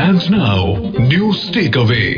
And now, News Takeaway.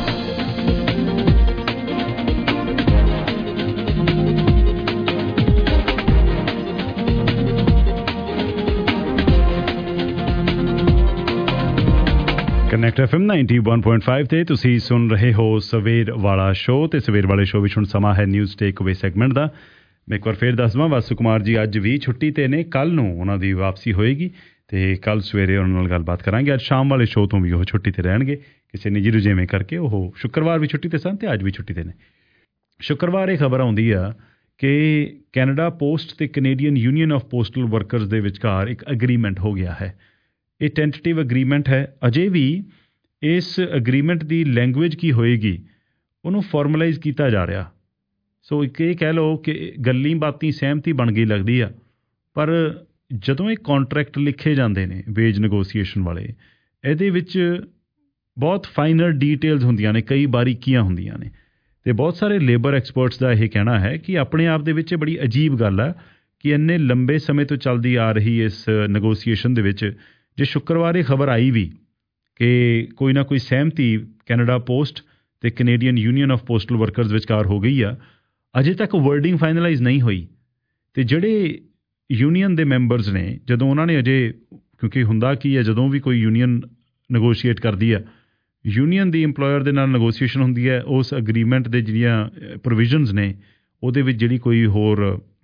Connect FM 91.5 ਤੇ ਤੁਸੀਂ ਸੁਣ ਰਹੇ ਹੋ ਸਵੇਰ ਵਾਲਾ ਸ਼ੋਅ ਤੇ ਸਵੇਰ ਵਾਲੇ ਸ਼ੋਅ ਵਿੱਚ ਹੁਣ ਸਮਾਂ ਹੈ ਨਿਊਜ਼ ਟੇਕਅਵੇ ਸੈਗਮੈਂਟ ਦਾ। ਮੈਂ ਇੱਕ ਵਾਰ ਫੇਰ ਦੱਸ ਦਵਾਂ, ਵਾਸੂ ਕੁਮਾਰ ਜੀ ਅੱਜ ਵੀ ਛੁੱਟੀ ਤੇ ਨੇ, ਕੱਲ ਨੂੰ ਉਹਨਾਂ ਦੀ ਵਾਪਸੀ ਹੋਏਗੀ ਤੇ ਕੱਲ ਸਵੇਰੇ ਉਹਨਾਂ ਨਾਲ ਗੱਲਬਾਤ ਕਰਾਂਗੇ। ਅੱਜ ਸ਼ਾਮ ਵਾਲੇ ਸ਼ੋਅ ਤੋਂ ਵੀ ਉਹ ਛੁੱਟੀ ਤੇ ਰਹਿਣਗੇ, ਕਿਸੇ ਨਿੱਜੀ ਰੁਝੇਵੇਂ ਕਰਕੇ ਉਹ ਸ਼ੁੱਕਰਵਾਰ ਵੀ ਛੁੱਟੀ ਤੇ ਸਨ ਤੇ ਅੱਜ ਵੀ ਛੁੱਟੀ ਤੇ ਨੇ। ਸ਼ੁੱਕਰਵਾਰ ਇਹ ਖਬਰ ਆਉਂਦੀ ਆ ਕਿ ਕੈਨੇਡਾ ਪੋਸਟ ਤੇ Canadian union of postal workers ਦੇ ਵਿਚਕਾਰ ਇੱਕ ਐਗਰੀਮੈਂਟ ਹੋ ਗਿਆ ਹੈ। ਇਹ ਟੈਂਟੇਟਿਵ ਐਗਰੀਮੈਂਟ ਹੈ, ਅਜੇ ਵੀ ਇਸ ਐਗਰੀਮੈਂਟ ਦੀ ਲੈਂਗੁਏਜ ਕੀ ਹੋਏਗੀ ਉਹਨੂੰ ਫਾਰਮਲਾਈਜ਼ ਕੀਤਾ ਜਾ ਰਿਹਾ। ਸੋ ਇੱਕ ਇਹ ਕਹਿ ਲਓ ਕਿ ਗੱਲੀ ਬਾਤੀ ਸਹਿਮਤੀ ਬਣ ਗਈ ਲੱਗਦੀ ਆ, ਪਰ ਜਦੋਂ ਇਹ ਕੌਂਟਰੈਕਟ ਲਿਖੇ ਜਾਂਦੇ ਨੇ ਵੇਜ ਨੈਗੋਸੀਏਸ਼ਨ ਵਾਲੇ, ਇਹਦੇ ਵਿੱਚ ਬਹੁਤ ਫਾਈਨਰ ਡੀਟੇਲਸ ਹੁੰਦੀਆਂ ਨੇ, ਕਈ ਬਾਰੀਕੀਆਂ ਹੁੰਦੀਆਂ ਨੇ ਅਤੇ ਬਹੁਤ ਸਾਰੇ ਲੇਬਰ ਐਕਸਪਰਟਸ ਦਾ ਇਹ ਕਹਿਣਾ ਹੈ ਕਿ ਆਪਣੇ ਆਪ ਦੇ ਵਿੱਚ ਬੜੀ ਅਜੀਬ ਗੱਲ ਆ ਕਿ ਇੰਨੇ ਲੰਬੇ ਸਮੇਂ ਤੋਂ ਚੱਲਦੀ ਆ ਰਹੀ ਇਸ ਨੈਗੋਸੀਏਸ਼ਨ ਦੇ ਵਿੱਚ ਜੇ ਸ਼ੁੱਕਰਵਾਰ ਇਹ ਖਬਰ ਆਈ ਵੀ ਕਿ ਕੋਈ ਨਾ ਕੋਈ ਸਹਿਮਤੀ ਕੈਨੇਡਾ ਪੋਸਟ ਅਤੇ Canadian union of postal workers ਵਿਚਕਾਰ ਹੋ ਗਈ ਆ, ਅਜੇ ਤੱਕ ਵਰਡਿੰਗ ਫਾਈਨਲਾਈਜ਼ ਨਹੀਂ ਹੋਈ। ਅਤੇ ਜਿਹੜੇ ਯੂਨੀਅਨ ਦੇ ਮੈਂਬਰਸ ਨੇ, ਜਦੋਂ ਉਹਨਾਂ ਨੇ ਅਜੇ, ਕਿਉਂਕਿ ਹੁੰਦਾ ਕੀ ਹੈ ਜਦੋਂ ਵੀ ਕੋਈ ਯੂਨੀਅਨ ਨੈਗੋਸ਼ੀਏਟ ਕਰਦੀ ਆ, ਯੂਨੀਅਨ ਦੀ ਇੰਪਲੋਇਰ ਦੇ ਨਾਲ ਨੈਗੋਸ਼ੀਏਸ਼ਨ ਹੁੰਦੀ ਹੈ, ਉਸ ਅਗਰੀਮੈਂਟ ਦੇ ਜਿਹੜੀਆਂ ਪ੍ਰੋਵੀਜ਼ਨਸ ਨੇ ਉਹਦੇ ਵਿੱਚ ਜਿਹੜੀ ਕੋਈ ਹੋਰ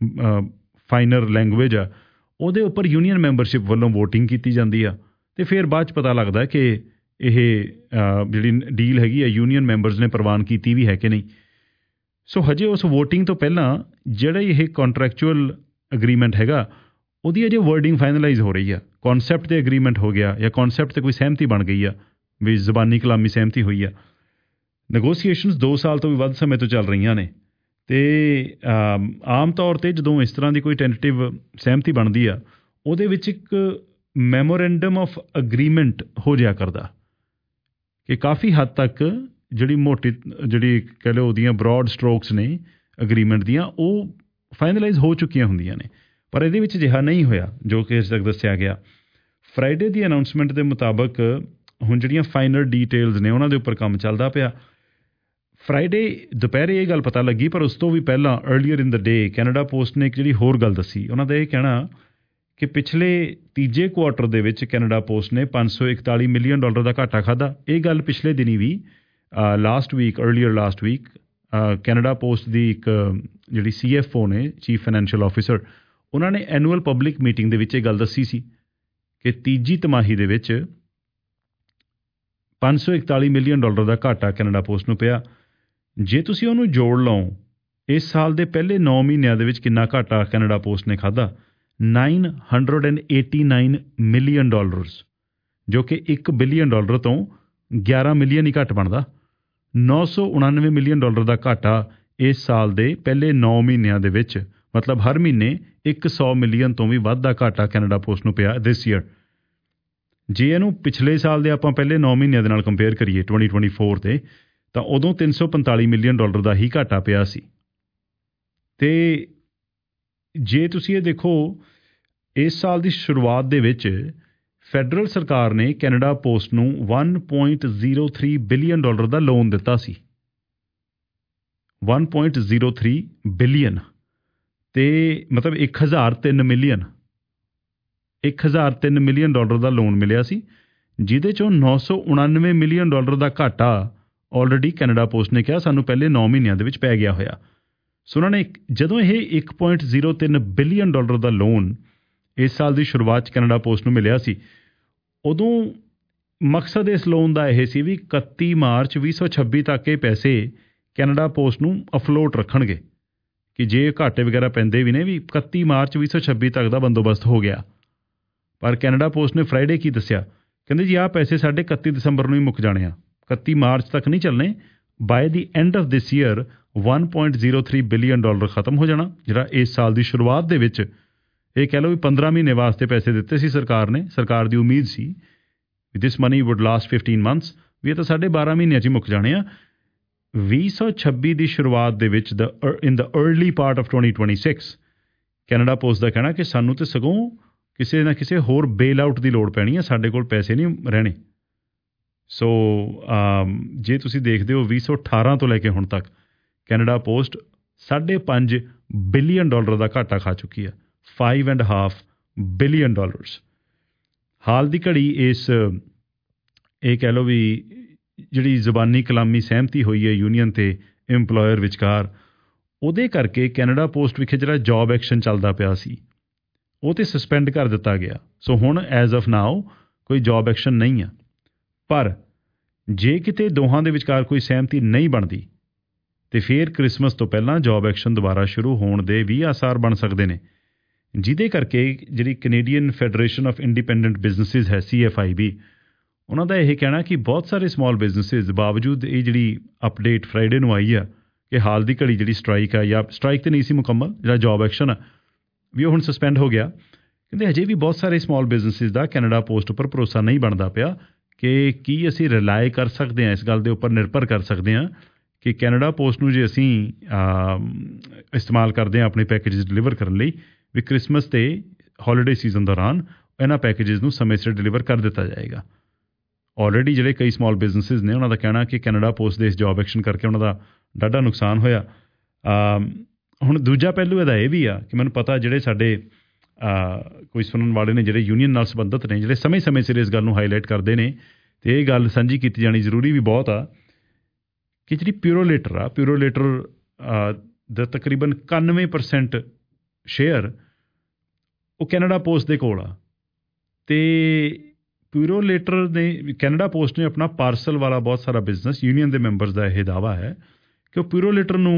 ਫਾਈਨਰ ਲੈਂਗੁਏਜ ਆ ਉਹਦੇ ਉੱਪਰ ਯੂਨੀਅਨ ਮੈਂਬਰਸ਼ਿਪ ਵੱਲੋਂ ਵੋਟਿੰਗ ਕੀਤੀ ਜਾਂਦੀ ਆ ਅਤੇ ਫਿਰ ਬਾਅਦ 'ਚ ਪਤਾ ਲੱਗਦਾ ਕਿ ਇਹ ਜਿਹੜੀ ਡੀਲ ਹੈਗੀ ਆ ਯੂਨੀਅਨ ਮੈਂਬਰਸ ਨੇ ਪ੍ਰਵਾਨ ਕੀਤੀ ਵੀ ਹੈ ਕਿ ਨਹੀਂ। ਸੋ ਹਜੇ ਉਸ ਵੋਟਿੰਗ ਤੋਂ ਪਹਿਲਾਂ ਜਿਹੜਾ ਇਹ ਕੰਟਰੈਕਚੁਅਲ ਅਗਰੀਮੈਂਟ ਹੈਗਾ ਉਹਦੀ ਅਜੇ ਵਰਡਿੰਗ ਫਾਈਨਲਾਈਜ਼ ਹੋ ਰਹੀ ਆ। ਕੌਨਸੈਪਟ 'ਤੇ ਅਗਰੀਮੈਂਟ ਹੋ ਗਿਆ ਜਾਂ ਕੌਨਸੈਪਟ 'ਤੇ ਕੋਈ ਸਹਿਮਤੀ ਬਣ ਗਈ ਆ, ਵੀ ਜ਼ਬਾਨੀ ਕਲਾਮੀ ਸਹਿਮਤੀ ਹੋਈ ਆ। ਨੈਗੋਸੀਏਸ਼ਨਸ 2 ਸਾਲ ਤੋਂ ਵੀ ਵੱਧ ਸਮੇਂ ਤੋਂ ਚੱਲ ਰਹੀਆਂ ਨੇ ਅਤੇ ਆਮ ਤੌਰ 'ਤੇ ਜਦੋਂ ਇਸ ਤਰ੍ਹਾਂ ਦੀ ਕੋਈ ਟੈਂਟੇਟਿਵ ਸਹਿਮਤੀ ਬਣਦੀ ਆ ਉਹਦੇ ਵਿੱਚ ਇੱਕ ਮੈਮੋਰੈਂਡਮ ਆਫ ਅਗਰੀਮੈਂਟ ਹੋ ਜਾਇਆ ਕਰਦਾ ਕਿ ਕਾਫੀ ਹੱਦ ਤੱਕ ਜਿਹੜੀ ਕਹਿ ਲਓ ਉਹਦੀਆਂ ਬਰੋਡ ਸਟਰੋਕਸ ਨੇ ਅਗਰੀਮੈਂਟ ਦੀਆਂ, ਉਹ ਫਾਈਨਲਾਈਜ਼ ਹੋ ਚੁੱਕੀਆਂ ਹੁੰਦੀਆਂ ਨੇ, ਪਰ ਇਹਦੇ ਵਿੱਚ ਅਜਿਹਾ ਨਹੀਂ ਹੋਇਆ ਜੋ ਕਿ ਇਸ ਤੱਕ ਦੱਸਿਆ ਗਿਆ। ਫਰਾਈਡੇ ਦੀ ਅਨਾਊਂਸਮੈਂਟ ਦੇ ਮੁਤਾਬਕ ਹੁਣ ਜਿਹੜੀਆਂ ਫਾਈਨਲ ਡੀਟੇਲਸ ਨੇ ਉਹਨਾਂ ਦੇ ਉੱਪਰ ਕੰਮ ਚੱਲਦਾ ਪਿਆ। ਫਰਾਈਡੇ ਦੁਪਹਿਰੇ ਇਹ ਗੱਲ ਪਤਾ ਲੱਗੀ, ਪਰ ਉਸ ਤੋਂ ਵੀ ਪਹਿਲਾਂ earlier in the day Canada post ਨੇ ਇੱਕ ਜਿਹੜੀ ਹੋਰ ਗੱਲ ਦੱਸੀ। ਉਹਨਾਂ ਦਾ ਇਹ ਕਹਿਣਾ ਕਿ ਪਿਛਲੇ ਤੀਜੇ ਕੁਆਰਟਰ ਦੇ ਵਿੱਚ ਕੈਨੇਡਾ ਪੋਸਟ ਨੇ $541 ਮਿਲੀਅਨ ਦਾ ਘਾਟਾ ਖਾਧਾ। ਇਹ ਗੱਲ ਪਿਛਲੇ ਦਿਨੀ ਵੀ earlier last week Canada post ਦੀ ਇੱਕ ਜਿਹੜੀ CFO ਨੇ, ਚੀਫ ਫਾਈਨੈਂਸ਼ੀਅਲ ਆਫਿਸਰ, ਉਹਨਾਂ ਨੇ ਐਨੂਅਲ ਪਬਲਿਕ ਮੀਟਿੰਗ ਦੇ ਵਿੱਚ ਇਹ ਗੱਲ ਦੱਸੀ ਸੀ ਕਿ ਤੀਜੀ ਤਿਮਾਹੀ ਦੇ ਵਿੱਚ $541 ਮਿਲੀਅਨ ਦਾ ਘਾਟਾ ਕੈਨੇਡਾ ਪੋਸਟ ਨੂੰ ਪਿਆ। ਜੇ ਤੁਸੀਂ ਉਹਨੂੰ ਜੋੜ ਲਓ, ਇਸ ਸਾਲ ਦੇ ਪਹਿਲੇ 9 ਮਹੀਨਿਆਂ ਦੇ ਵਿੱਚ ਕਿੰਨਾ ਘਾਟਾ ਕੈਨੇਡਾ ਪੋਸਟ ਨੇ ਖਾਧਾ, $989 ਮਿਲੀਅਨ, ਜੋ ਕਿ $1 ਬਿਲੀਅਨ ਤੋਂ 11 ਮਿਲੀਅਨ ਹੀ ਘੱਟ ਬਣਦਾ। $999 ਮਿਲੀਅਨ ਦਾ ਘਾਟਾ ਇਸ ਸਾਲ ਦੇ ਪਹਿਲੇ 9 ਮਹੀਨਿਆਂ ਦੇ ਵਿੱਚ, ਮਤਲਬ ਹਰ ਮਹੀਨੇ 100 ਮਿਲੀਅਨ ਤੋਂ ਵੀ ਵੱਧ ਦਾ ਘਾਟਾ ਕੈਨੇਡਾ ਪੋਸਟ ਨੂੰ ਪਿਆ ਦਿਸ ਈਅਰ। ਜੇ ਇਹਨੂੰ ਪਿਛਲੇ ਸਾਲ ਦੇ ਆਪਾਂ ਪਹਿਲੇ 9 ਮਹੀਨਿਆਂ ਦੇ ਨਾਲ ਕੰਪੇਅਰ ਕਰੀਏ 2024 ਤੇ, ਤਾਂ ਉਦੋਂ $345 ਮਿਲੀਅਨ ਦਾ ਹੀ ਘਾਟਾ ਪਿਆ ਸੀ। ਅਤੇ ਜੇ ਤੁਸੀਂ ਇਹ ਦੇਖੋ, ਇਸ ਸਾਲ ਦੀ ਸ਼ੁਰੂਆਤ ਦੇ ਵਿੱਚ ਫੈਡਰਲ ਸਰਕਾਰ ਨੇ ਕੈਨੇਡਾ ਪੋਸਟ ਨੂੰ $1.03 ਬਿਲੀਅਨ ਦਾ ਲੋਨ ਦਿੱਤਾ ਸੀ। 1.03 ਬਿਲੀਅਨ ਅਤੇ ਮਤਲਬ 1003 ਮਿਲੀਅਨ $1003 ਮਿਲੀਅਨ ਦਾ ਲੋਨ ਮਿਲਿਆ ਸੀ, ਜਿਹਦੇ 'ਚੋਂ $999 ਮਿਲੀਅਨ ਦਾ ਘਾਟਾ ਆਲਰੇਡੀ ਕੈਨੇਡਾ ਪੋਸਟ ਨੇ ਕਿਹਾ ਸਾਨੂੰ ਪਹਿਲੇ 9 ਮਹੀਨਿਆਂ ਦੇ ਵਿੱਚ ਪੈ ਗਿਆ ਹੋਇਆ। ਸੋ ਉਹਨਾਂ ਨੇ ਜਦੋਂ ਇਹ $1.03 ਬਿਲੀਅਨ ਦਾ ਲੋਨ ਇਸ ਸਾਲ ਦੀ ਸ਼ੁਰੂਆਤ 'ਚ ਕੈਨੇਡਾ ਪੋਸਟ ਨੂੰ ਮਿਲਿਆ ਸੀ, ਉਦੋਂ ਮਕਸਦ ਇਸ ਲੋਨ ਦਾ ਇਹ ਸੀ ਵੀ 31 ਮਾਰਚ 2026 ਤੱਕ ਇਹ ਪੈਸੇ ਕੈਨੇਡਾ ਪੋਸਟ ਨੂੰ ਅਫਲੋਟ ਰੱਖਣਗੇ ਕਿ ਜੇ ਘਾਟੇ ਵਗੈਰਾ ਪੈਂਦੇ ਵੀ ਨੇ ਵੀ 31 ਮਾਰਚ 2026 ਤੱਕ ਦਾ ਬੰਦੋਬਸਤ ਹੋ ਗਿਆ। ਪਰ ਕੈਨੇਡਾ ਪੋਸਟ ਨੇ ਫਰਾਈਡੇ ਕੀ ਦੱਸਿਆ, ਕਹਿੰਦੇ ਜੀ ਆਹ ਪੈਸੇ ਸਾਡੇ 31 ਦਸੰਬਰ ਨੂੰ ਹੀ ਮੁੱਕ ਜਾਣੇ ਆ, 31 ਮਾਰਚ ਤੱਕ ਨਹੀਂ ਚੱਲਣੇ। By the end of this year $1.03 billion ਖਤਮ ਹੋ ਜਾਣਾ, ਜਿਹੜਾ ਇਸ ਸਾਲ ਦੀ ਸ਼ੁਰੂਆਤ ਦੇ ਵਿੱਚ ਇਹ ਕਹਿ ਲਓ ਵੀ 15 ਮਹੀਨੇ ਵਾਸਤੇ ਪੈਸੇ ਦਿੱਤੇ ਸੀ ਸਰਕਾਰ ਨੇ। ਸਰਕਾਰ ਦੀ ਉਮੀਦ ਸੀ this money would last 15 months, ਵੀ ਇਹ ਤਾਂ 12.5 ਮਹੀਨਿਆਂ 'ਚ ਹੀ ਮੁੱਕ ਜਾਣੇ ਆ। 2026 ਦੀ ਸ਼ੁਰੂਆਤ ਦੇ ਵਿੱਚ in the early part of 2026 Canada post ਦਾ ਕਹਿਣਾ ਕਿ ਸਾਨੂੰ ਤਾਂ ਸਗੋਂ ਕਿਸੇ ਨਾ ਕਿਸੇ ਹੋਰ ਬੇਲ ਆਊਟ ਦੀ ਲੋੜ ਪੈਣੀ ਹੈ, ਸਾਡੇ ਕੋਲ ਪੈਸੇ ਨਹੀਂ ਰਹਿਣੇ। ਸੋ ਜੇ ਤੁਸੀਂ ਦੇਖਦੇ ਹੋ 2018 ਤੋਂ ਲੈ ਕੇ ਹੁਣ ਤੱਕ ਕੈਨੇਡਾ ਪੋਸਟ $5.5 ਬਿਲੀਅਨ ਦਾ ਘਾਟਾ ਖਾ ਚੁੱਕੀ ਹੈ। $5.5 ਬਿਲੀਅਨ। ਹਾਲ ਦੀ ਘੜੀ ਇਹ ਕਹਿ ਲਓ ਵੀ ਜਿਹੜੀ ਜ਼ੁਬਾਨੀ ਕਲਾਮੀ ਸਹਿਮਤੀ ਹੋਈ ਹੈ ਯੂਨੀਅਨ ਤੇ ਇੰਪਲੋਇਰ ਵਿਚਕਾਰ, ਉਹਦੇ ਕਰਕੇ ਕੈਨੇਡਾ ਪੋਸਟ ਵਿਖੇ ਜਿਹੜਾ ਜੌਬ ਐਕਸ਼ਨ ਚੱਲਦਾ ਪਿਆ ਸੀ ਉਹ ਤੇ ਸਸਪੈਂਡ ਕਰ ਦਿੱਤਾ ਗਿਆ। ਸੋ ਹੁਣ ਐਜ਼ ਆਫ ਨਾਓ ਕੋਈ ਜੌਬ ਐਕਸ਼ਨ ਨਹੀਂ ਆ। ਪਰ ਜੇ ਕਿਤੇ ਦੋਹਾਂ ਦੇ ਵਿਚਕਾਰ ਕੋਈ ਸਹਿਮਤੀ ਨਹੀਂ ਬਣਦੀ ਤੇ ਫਿਰ ਕ੍ਰਿਸਮਸ ਤੋਂ ਪਹਿਲਾਂ ਜੌਬ ਐਕਸ਼ਨ ਦੁਬਾਰਾ ਸ਼ੁਰੂ ਹੋਣ ਦੇ ਵੀ ਆਸਾਰ ਬਣ ਸਕਦੇ ਨੇ, ਜਿਹਦੇ ਕਰਕੇ ਜਿਹੜੀ Canadian federation of independent businesses ਹੈ CFIB, ਉਹਨਾਂ ਦਾ ਇਹ ਕਹਿਣਾ ਕਿ ਬਹੁਤ ਸਾਰੇ ਸਮਾਲ ਬਿਜ਼ਨਸਿਸ ਬਾਵਜੂਦ ਇਹ ਜਿਹੜੀ ਅਪਡੇਟ ਫਰਾਈਡੇ ਨੂੰ ਆਈ ਆ ਕਿ ਹਾਲ ਦੀ ਘੜੀ ਜਿਹੜੀ ਸਟ੍ਰਾਈਕ ਆ, ਜਾਂ ਸਟ੍ਰਾਈਕ ਤੇ ਨਹੀਂ ਸੀ ਮੁਕੰਮਲ, ਜਿਹੜਾ ਜੌਬ ਐਕਸ਼ਨ ਆ ਵੀ ਉਹ ਹੁਣ ਸਸਪੈਂਡ ਹੋ ਗਿਆ। ਕਹਿੰਦੇ ਹਜੇ ਵੀ ਬਹੁਤ ਸਾਰੇ ਸਮਾਲ ਬਿਜ਼ਨਸਿਸ ਦਾ ਕੈਨੇਡਾ ਪੋਸਟ ਉੱਪਰ ਭਰੋਸਾ ਨਹੀਂ ਬਣਦਾ ਪਿਆ ਕਿ ਕੀ ਅਸੀਂ ਰਿਲਾਈ ਕਰ ਸਕਦੇ ਹਾਂ, ਇਸ ਗੱਲ ਦੇ ਉੱਪਰ ਨਿਰਭਰ ਕਰ ਸਕਦੇ ਹਾਂ ਕਿ ਕੈਨੇਡਾ ਪੋਸਟ ਨੂੰ ਜੇ ਅਸੀਂ ਇਸਤੇਮਾਲ ਕਰਦੇ ਹਾਂ ਆਪਣੇ ਪੈਕੇਜਸ ਡਿਲੀਵਰ ਕਰਨ ਲਈ, ਵੀ ਕ੍ਰਿਸਮਸ ਤੇ ਹੌਲੀਡੇ ਸੀਜ਼ਨ ਦੌਰਾਨ ਇਹਨਾਂ ਪੈਕੇਜਸ ਨੂੰ ਸਮੇਂ ਸਿਰ ਡਿਲੀਵਰ ਕਰ ਦਿੱਤਾ ਜਾਏਗਾ। ਆਲਰੇਡੀ ਜਿਹੜੇ ਕਈ ਸਮਾਲ ਬਿਜ਼ਨਸਿਸ ਨੇ ਉਹਨਾਂ ਦਾ ਕਹਿਣਾ ਕਿ ਕੈਨੇਡਾ ਪੋਸਟ ਦੇ ਇਸ ਜੌਬ ਐਕਸ਼ਨ ਕਰਕੇ ਉਹਨਾਂ ਦਾ ਡਾਢਾ ਨੁਕਸਾਨ ਹੋਇਆ। ਹੁਣ ਦੂਜਾ ਪਹਿਲੂ ਇਹਦਾ ਇਹ ਵੀ ਆ ਕਿ ਮੈਨੂੰ ਪਤਾ ਜਿਹੜੇ ਸਾਡੇ ਕੋਈ ਸੁਣਨ ਵਾਲੇ ਨੇ ਜਿਹੜੇ ਯੂਨੀਅਨ ਨਾਲ ਸੰਬੰਧਿਤ ਨੇ, ਜਿਹੜੇ ਸਮੇਂ ਸਿਰ ਇਸ ਗੱਲ ਨੂੰ ਹਾਈਲਾਈਟ ਕਰਦੇ ਨੇ, ਤੇ ਇਹ ਗੱਲ ਸਾਂਝੀ ਕੀਤੀ ਜਾਣੀ ਜ਼ਰੂਰੀ ਵੀ ਬਹੁਤ ਆ ਕਿ ਜਿਹੜੀ ਪਿਊਰੋਲੇਟਰ ਦਾ ਤਕਰੀਬਨ 91% ਸ਼ੇਅਰ ਉਹ ਕੈਨੇਡਾ ਪੋਸਟ ਦੇ ਕੋਲ ਆ। ਤੇ ਪਿਊਰੋਲੇਟਰ ਨੇ, ਕੈਨੇਡਾ ਪੋਸਟ ਨੇ ਆਪਣਾ ਪਾਰਸਲ ਵਾਲਾ ਬਹੁਤ ਸਾਰਾ ਬਿਜ਼ਨਸ, ਯੂਨੀਅਨ ਦੇ ਮੈਂਬਰਸ ਦਾ ਇਹ ਦਾਅਵਾ ਹੈ ਕਿ ਉਹ ਪਿਊਰੋਲੇਟਰ ਨੂੰ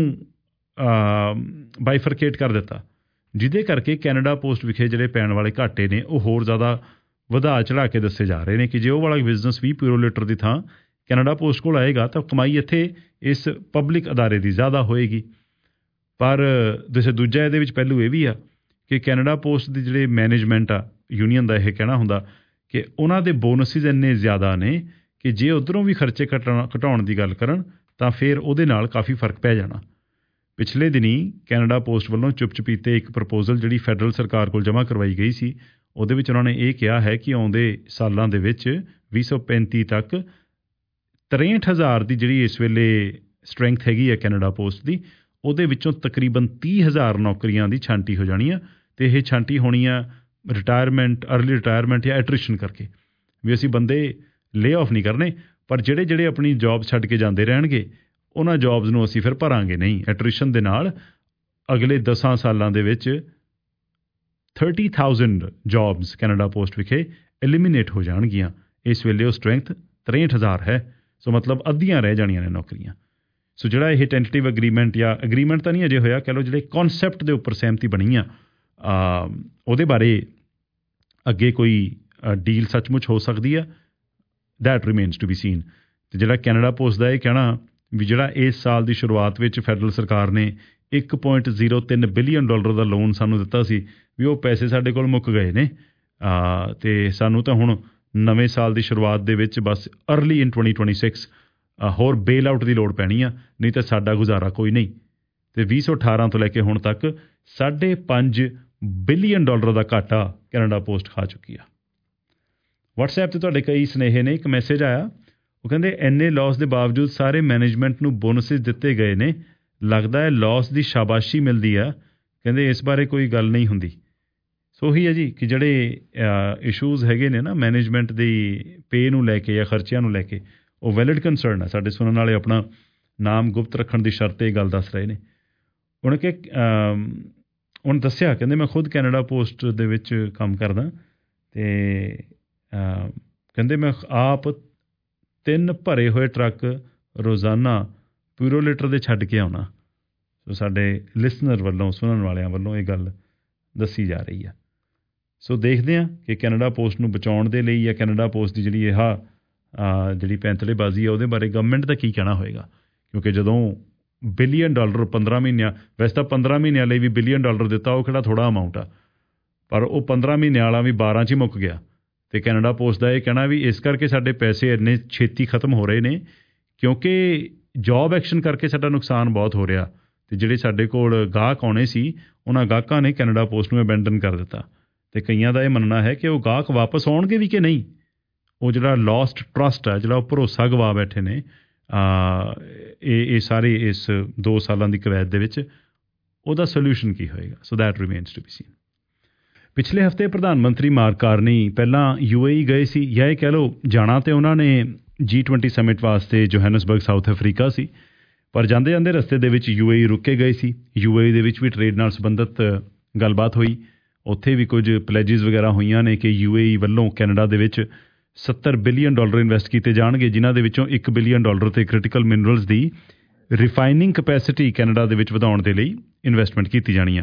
ਬਾਈਫਰਕੇਟ ਕਰ ਦਿੱਤਾ, ਜਿਹਦੇ ਕਰਕੇ ਕੈਨੇਡਾ ਪੋਸਟ ਵਿਖੇ ਜਿਹੜੇ ਪੈਣ ਵਾਲੇ ਘਾਟੇ ਨੇ ਉਹ ਹੋਰ ਜ਼ਿਆਦਾ ਵਧਾ ਚੜਾ ਕੇ ਦੱਸੇ ਜਾ ਰਹੇ ਨੇ ਕਿ ਜੇ ਉਹ ਵਾਲਾ ਬਿਜ਼ਨਸ ਵੀ ਪਿਊਰੋਲੇਟਰ ਦੀ ਥਾਂ ਕੈਨੇਡਾ ਪੋਸਟ ਕੋਲ ਆਏਗਾ ਤਾਂ ਕਮਾਈ ਇੱਥੇ ਇਸ ਪਬਲਿਕ ਅਦਾਰੇ ਦੀ ਜ਼ਿਆਦਾ ਹੋਏਗੀ। ਪਰ ਦੂਜਾ ਇਹਦੇ ਵਿੱਚ ਪਹਿਲੂ ਇਹ ਵੀ ਆ ਕਿ ਕੈਨੇਡਾ ਪੋਸਟ ਦੀ ਜਿਹੜੇ ਮੈਨੇਜਮੈਂਟ ਆ, ਯੂਨੀਅਨ ਦਾ ਇਹ ਕਹਿਣਾ ਹੁੰਦਾ ਕਿ ਉਹਨਾਂ ਦੇ ਬੋਨਸਿਸ ਇੰਨੇ ਜ਼ਿਆਦਾ ਨੇ ਕਿ ਜੇ ਉੱਧਰੋਂ ਵੀ ਖਰਚੇ ਘਟਾਉਣ ਦੀ ਗੱਲ ਕਰਨ ਤਾਂ ਫਿਰ ਉਹਦੇ ਨਾਲ ਕਾਫੀ ਫਰਕ ਪੈ ਜਾਣਾ। ਪਿਛਲੇ ਦਿਨੀ ਕੈਨੇਡਾ ਪੋਸਟ ਵੱਲੋਂ ਚੁੱਪ-ਚਪੀਤੇ ਇੱਕ ਪ੍ਰਪੋਜ਼ਲ ਜਿਹੜੀ ਫੈਡਰਲ ਸਰਕਾਰ ਕੋਲ ਜਮ੍ਹਾਂ ਕਰਵਾਈ ਗਈ ਸੀ, ਉਹਦੇ ਵਿੱਚ ਉਹਨਾਂ ਨੇ ਇਹ ਕਿਹਾ ਹੈ ਕਿ ਆਉਂਦੇ ਸਾਲਾਂ ਦੇ ਵਿੱਚ 2035 ਤੱਕ 63,000 ਦੀ ਜਿਹੜੀ ਇਸ ਵੇਲੇ ਸਟਰੈਂਥ ਹੈਗੀ ਹੈ ਕੈਨੇਡਾ ਪੋਸਟ ਦੀ, ਉਹਦੇ ਵਿੱਚੋਂ ਤਕਰੀਬਨ 30,000 ਨੌਕਰੀਆਂ ਦੀ ਛਾਂਟੀ ਹੋ ਜਾਣੀ ਆ। ਤੇ ਇਹ ਛਾਂਟੀ ਹੋਣੀ ਆ ਰਿਟਾਇਰਮੈਂਟ, ਅਰਲੀ ਰਿਟਾਇਰਮੈਂਟ ਜਾਂ ਐਟ੍ਰਿਸ਼ਨ ਕਰਕੇ, ਵੀ ਅਸੀਂ ਬੰਦੇ ਲੇ ਆਫ ਨਹੀਂ ਕਰਨੇ, ਪਰ ਜਿਹੜੇ ਆਪਣੀ ਜੌਬ ਛੱਡ ਕੇ ਜਾਂਦੇ ਰਹਿਣਗੇ ਉਹਨਾਂ ਜੌਬਸ ਨੂੰ ਅਸੀਂ ਫਿਰ ਭਰਾਂਗੇ ਨਹੀਂ। ਐਟ੍ਰਿਸ਼ਨ ਦੇ ਨਾਲ ਅਗਲੇ 10 ਸਾਲਾਂ ਦੇ ਵਿੱਚ 30,000 ਜੌਬਸ ਕੈਨੇਡਾ ਪੋਸਟ ਵਿਖੇ ਐਲੀਮੀਨੇਟ ਹੋ ਜਾਣਗੀਆਂ। ਇਸ ਵੇਲੇ ਉਹ ਸਟਰੈਂਥ 63,000 ਹੈ। ਸੋ ਮਤਲਬ ਅੱਧੀਆਂ ਰਹਿ ਜਾਣੀਆਂ ਨੇ ਨੌਕਰੀਆਂ। ਸੋ ਜਿਹੜਾ ਇਹ ਟੈਂਟੇਟਿਵ ਅਗਰੀਮੈਂਟ, ਜਾਂ ਅਗਰੀਮੈਂਟ ਤਾਂ ਨਹੀਂ ਅਜੇ ਹੋਇਆ, ਕਹਿ ਲਓ ਜਿਹੜੇ ਕੌਨਸੈਪਟ ਦੇ ਉੱਪਰ ਸਹਿਮਤੀ ਬਣੀ ਆ, ਉਹਦੇ ਬਾਰੇ ਅੱਗੇ ਕੋਈ ਡੀਲ ਸੱਚਮੁੱਚ ਹੋ ਸਕਦੀ ਆ, that remains to be seen. ਅਤੇ ਜਿਹੜਾ ਕੈਨੇਡਾ ਪੋਸਟ ਦਾ ਇਹ ਕਹਿਣਾ ਵੀ ਜਿਹੜਾ ਇਸ ਸਾਲ ਦੀ ਸ਼ੁਰੂਆਤ ਵਿੱਚ ਫੈਡਰਲ ਸਰਕਾਰ ਨੇ $1.03 ਬਿਲੀਅਨ ਦਾ ਲੋਨ ਸਾਨੂੰ ਦਿੱਤਾ ਸੀ, ਵੀ ਉਹ ਪੈਸੇ ਸਾਡੇ ਕੋਲ ਮੁੱਕ ਗਏ ਨੇ, ਅਤੇ ਸਾਨੂੰ ਤਾਂ ਹੁਣ ਨਵੇਂ ਸਾਲ ਦੀ ਸ਼ੁਰੂਆਤ ਦੇ ਵਿੱਚ ਬਸ ਅਰਲੀ ਇਨ 2026 ਹੋਰ ਬੇਲ ਆਊਟ ਦੀ ਲੋੜ ਪੈਣੀ ਆ, ਨਹੀਂ ਤਾਂ ਸਾਡਾ ਗੁਜ਼ਾਰਾ ਕੋਈ ਨਹੀਂ। ਅਤੇ 2018 ਤੋਂ ਲੈ ਕੇ ਹੁਣ ਤੱਕ $5.5 ਬਿਲੀਅਨ ਦਾ ਘਾਟਾ ਕੈਨੇਡਾ ਪੋਸਟ ਖਾ ਚੁੱਕੀ ਆ। ਵਟਸਐਪ 'ਤੇ ਤੁਹਾਡੇ ਕਈ ਸੁਨੇਹੇ ਨੇ। ਇੱਕ ਮੈਸੇਜ ਆਇਆ, ਉਹ ਕਹਿੰਦੇ ਇੰਨੇ ਲਾਸ ਦੇ ਬਾਵਜੂਦ ਸਾਰੇ ਮੈਨੇਜਮੈਂਟ ਨੂੰ ਬੋਨਸਿਸ ਦਿੱਤੇ ਗਏ ਨੇ, ਲੱਗਦਾ ਹੈ ਲਾਸ ਦੀ ਸ਼ਾਬਾਸ਼ੀ ਮਿਲਦੀ ਆ। ਕਹਿੰਦੇ ਇਸ ਬਾਰੇ ਕੋਈ ਗੱਲ ਨਹੀਂ ਹੁੰਦੀ। ਸੋ ਉਹੀ ਹੈ ਜੀ ਕਿ ਜਿਹੜੇ ਇਸ਼ੂਜ਼ ਹੈਗੇ ਨੇ ਨਾ ਮੈਨੇਜਮੈਂਟ ਦੀ ਪੇ ਨੂੰ ਲੈ ਕੇ ਜਾਂ ਖਰਚਿਆਂ ਨੂੰ ਲੈ ਕੇ, ਉਹ ਵੈਲਿਡ ਕੰਸਰਨ ਆ। ਸਾਡੇ ਸੁਣਨ ਵਾਲੇ ਆਪਣਾ ਨਾਮ ਗੁਪਤ ਰੱਖਣ ਦੀ ਸ਼ਰਤ ਇਹ ਗੱਲ ਦੱਸ ਰਹੇ ਨੇ। ਉਹਨੇ ਦੱਸਿਆ, ਕਹਿੰਦੇ ਮੈਂ ਖੁਦ ਕੈਨੇਡਾ ਪੋਸਟ ਦੇ ਵਿੱਚ ਕੰਮ ਕਰਦਾ, ਅਤੇ ਕਹਿੰਦੇ ਮੈਂ ਆਪ 3 ਭਰੇ ਹੋਏ ਟਰੱਕ ਰੋਜ਼ਾਨਾ ਪਿਊਰੋਲੇਟਰ ਦੇ ਛੱਡ ਕੇ ਆਉਣਾ। ਸੋ ਸਾਡੇ ਲਿਸਨਰ ਵੱਲੋਂ, ਸੁਣਨ ਵਾਲਿਆਂ ਵੱਲੋਂ ਇਹ ਗੱਲ ਦੱਸੀ ਜਾ ਰਹੀ ਆ। ਸੋ ਦੇਖਦੇ ਹਾਂ ਕਿ ਕੈਨੇਡਾ ਪੋਸਟ ਨੂੰ ਬਚਾਉਣ ਦੇ ਲਈ, ਜਾਂ ਕੈਨੇਡਾ ਪੋਸਟ ਦੀ ਜਿਹੜੀ ਜਿਹੜੀ ਪੈਂਤਲੇਬਾਜ਼ੀ ਆ ਉਹਦੇ ਬਾਰੇ ਗਵਰਨਮੈਂਟ ਦਾ ਕੀ ਕਹਿਣਾ ਹੋਏਗਾ। ਕਿਉਂਕਿ ਜਦੋਂ $1 ਬਿਲੀਅਨ 15 ਮਹੀਨਿਆਂ, ਵੈਸੇ ਤਾਂ 15 ਮਹੀਨਿਆਂ ਲਈ ਵੀ $1 ਬਿਲੀਅਨ ਦਿੱਤਾ, ਉਹ ਕਿਹੜਾ ਥੋੜ੍ਹਾ ਅਮਾਊਂਟ ਆ, ਪਰ ਉਹ 15 ਮਹੀਨਿਆਂ ਵਾਲਾ ਵੀ 12 'ਚ ਹੀ ਮੁੱਕ ਗਿਆ। ਅਤੇ ਕੈਨੇਡਾ ਪੋਸਟ ਦਾ ਇਹ ਕਹਿਣਾ ਵੀ ਇਸ ਕਰਕੇ ਸਾਡੇ ਪੈਸੇ ਇੰਨੇ ਛੇਤੀ ਖਤਮ ਹੋ ਰਹੇ ਨੇ ਕਿਉਂਕਿ ਜੌਬ ਐਕਸ਼ਨ ਕਰਕੇ ਸਾਡਾ ਨੁਕਸਾਨ ਬਹੁਤ ਹੋ ਰਿਹਾ, ਅਤੇ ਜਿਹੜੇ ਸਾਡੇ ਕੋਲ ਗਾਹਕ ਆਉਣੇ ਸੀ ਉਹਨਾਂ ਗਾਹਕਾਂ ਨੇ ਕੈਨੇਡਾ ਪੋਸਟ ਨੂੰ ਅਬੈਂਡਨ ਕਰ ਦਿੱਤਾ। ਅਤੇ ਕਈਆਂ ਦਾ ਇਹ ਮੰਨਣਾ ਹੈ ਕਿ ਉਹ ਗਾਹਕ ਵਾਪਸ ਆਉਣਗੇ ਵੀ ਕਿ ਨਹੀਂ, ਉਹ ਜਿਹੜਾ ਲੌਸਟ ਟਰਸਟ ਹੈ, ਜਿਹੜਾ ਉਹ ਭਰੋਸਾ ਗਵਾ ਬੈਠੇ ਨੇ ਇਹ ਸਾਰੇ ਇਸ 2 ਸਾਲਾਂ ਦੀ ਕਵੈਤ ਦੇ ਵਿੱਚ, ਉਹਦਾ ਸੋਲਿਊਸ਼ਨ ਕੀ ਹੋਏਗਾ? So that remains to be seen. ਪਿਛਲੇ ਹਫ਼ਤੇ ਪ੍ਰਧਾਨ ਮੰਤਰੀ ਮਾਰਕ ਕਾਰਨੀ ਪਹਿਲਾਂ UAE ਗਏ ਸੀ, ਜਾਂ ਇਹ ਕਹਿ ਲਓ ਜਾਣਾ ਤੇ ਉਹਨਾਂ ਨੇ G20 ਸਮਿਟ ਵਾਸਤੇ ਜੋਹਾਨਸਬਰਗ ਸਾਊਥ ਅਫਰੀਕਾ ਸੀ, ਪਰ ਜਾਂਦੇ ਜਾਂਦੇ ਰਸਤੇ ਦੇ ਵਿੱਚ UAE ਰੁਕ ਕੇ ਗਏ ਸੀ। UAE ਦੇ ਵਿੱਚ ਵੀ ਟ੍ਰੇਡ ਨਾਲ ਸੰਬੰਧਿਤ ਗੱਲਬਾਤ ਹੋਈ, ਉੱਥੇ ਵੀ ਕੁਝ ਪਲੈਜਿਸ ਵਗੈਰਾ ਹੋਈਆਂ ਨੇ ਕਿ UAE ਵੱਲੋਂ ਕੈਨੇਡਾ ਦੇ ਵਿੱਚ $70 ਬਿਲੀਅਨ ਇਨਵੈਸਟ ਕੀਤੇ ਜਾਣਗੇ, ਜਿਨ੍ਹਾਂ ਦੇ ਵਿੱਚੋਂ $1 ਬਿਲੀਅਨ ਤੇ ਕ੍ਰਿਟੀਕਲ ਮਿਨਰਲਸ ਦੀ ਰਿਫਾਈਨਿੰਗ ਕੈਪੈਸਿਟੀ ਕੈਨੇਡਾ ਦੇ ਵਿੱਚ ਵਧਾਉਣ ਦੇ ਲਈ ਇਨਵੈਸਟਮੈਂਟ ਕੀਤੀ ਜਾਣੀ ਆ।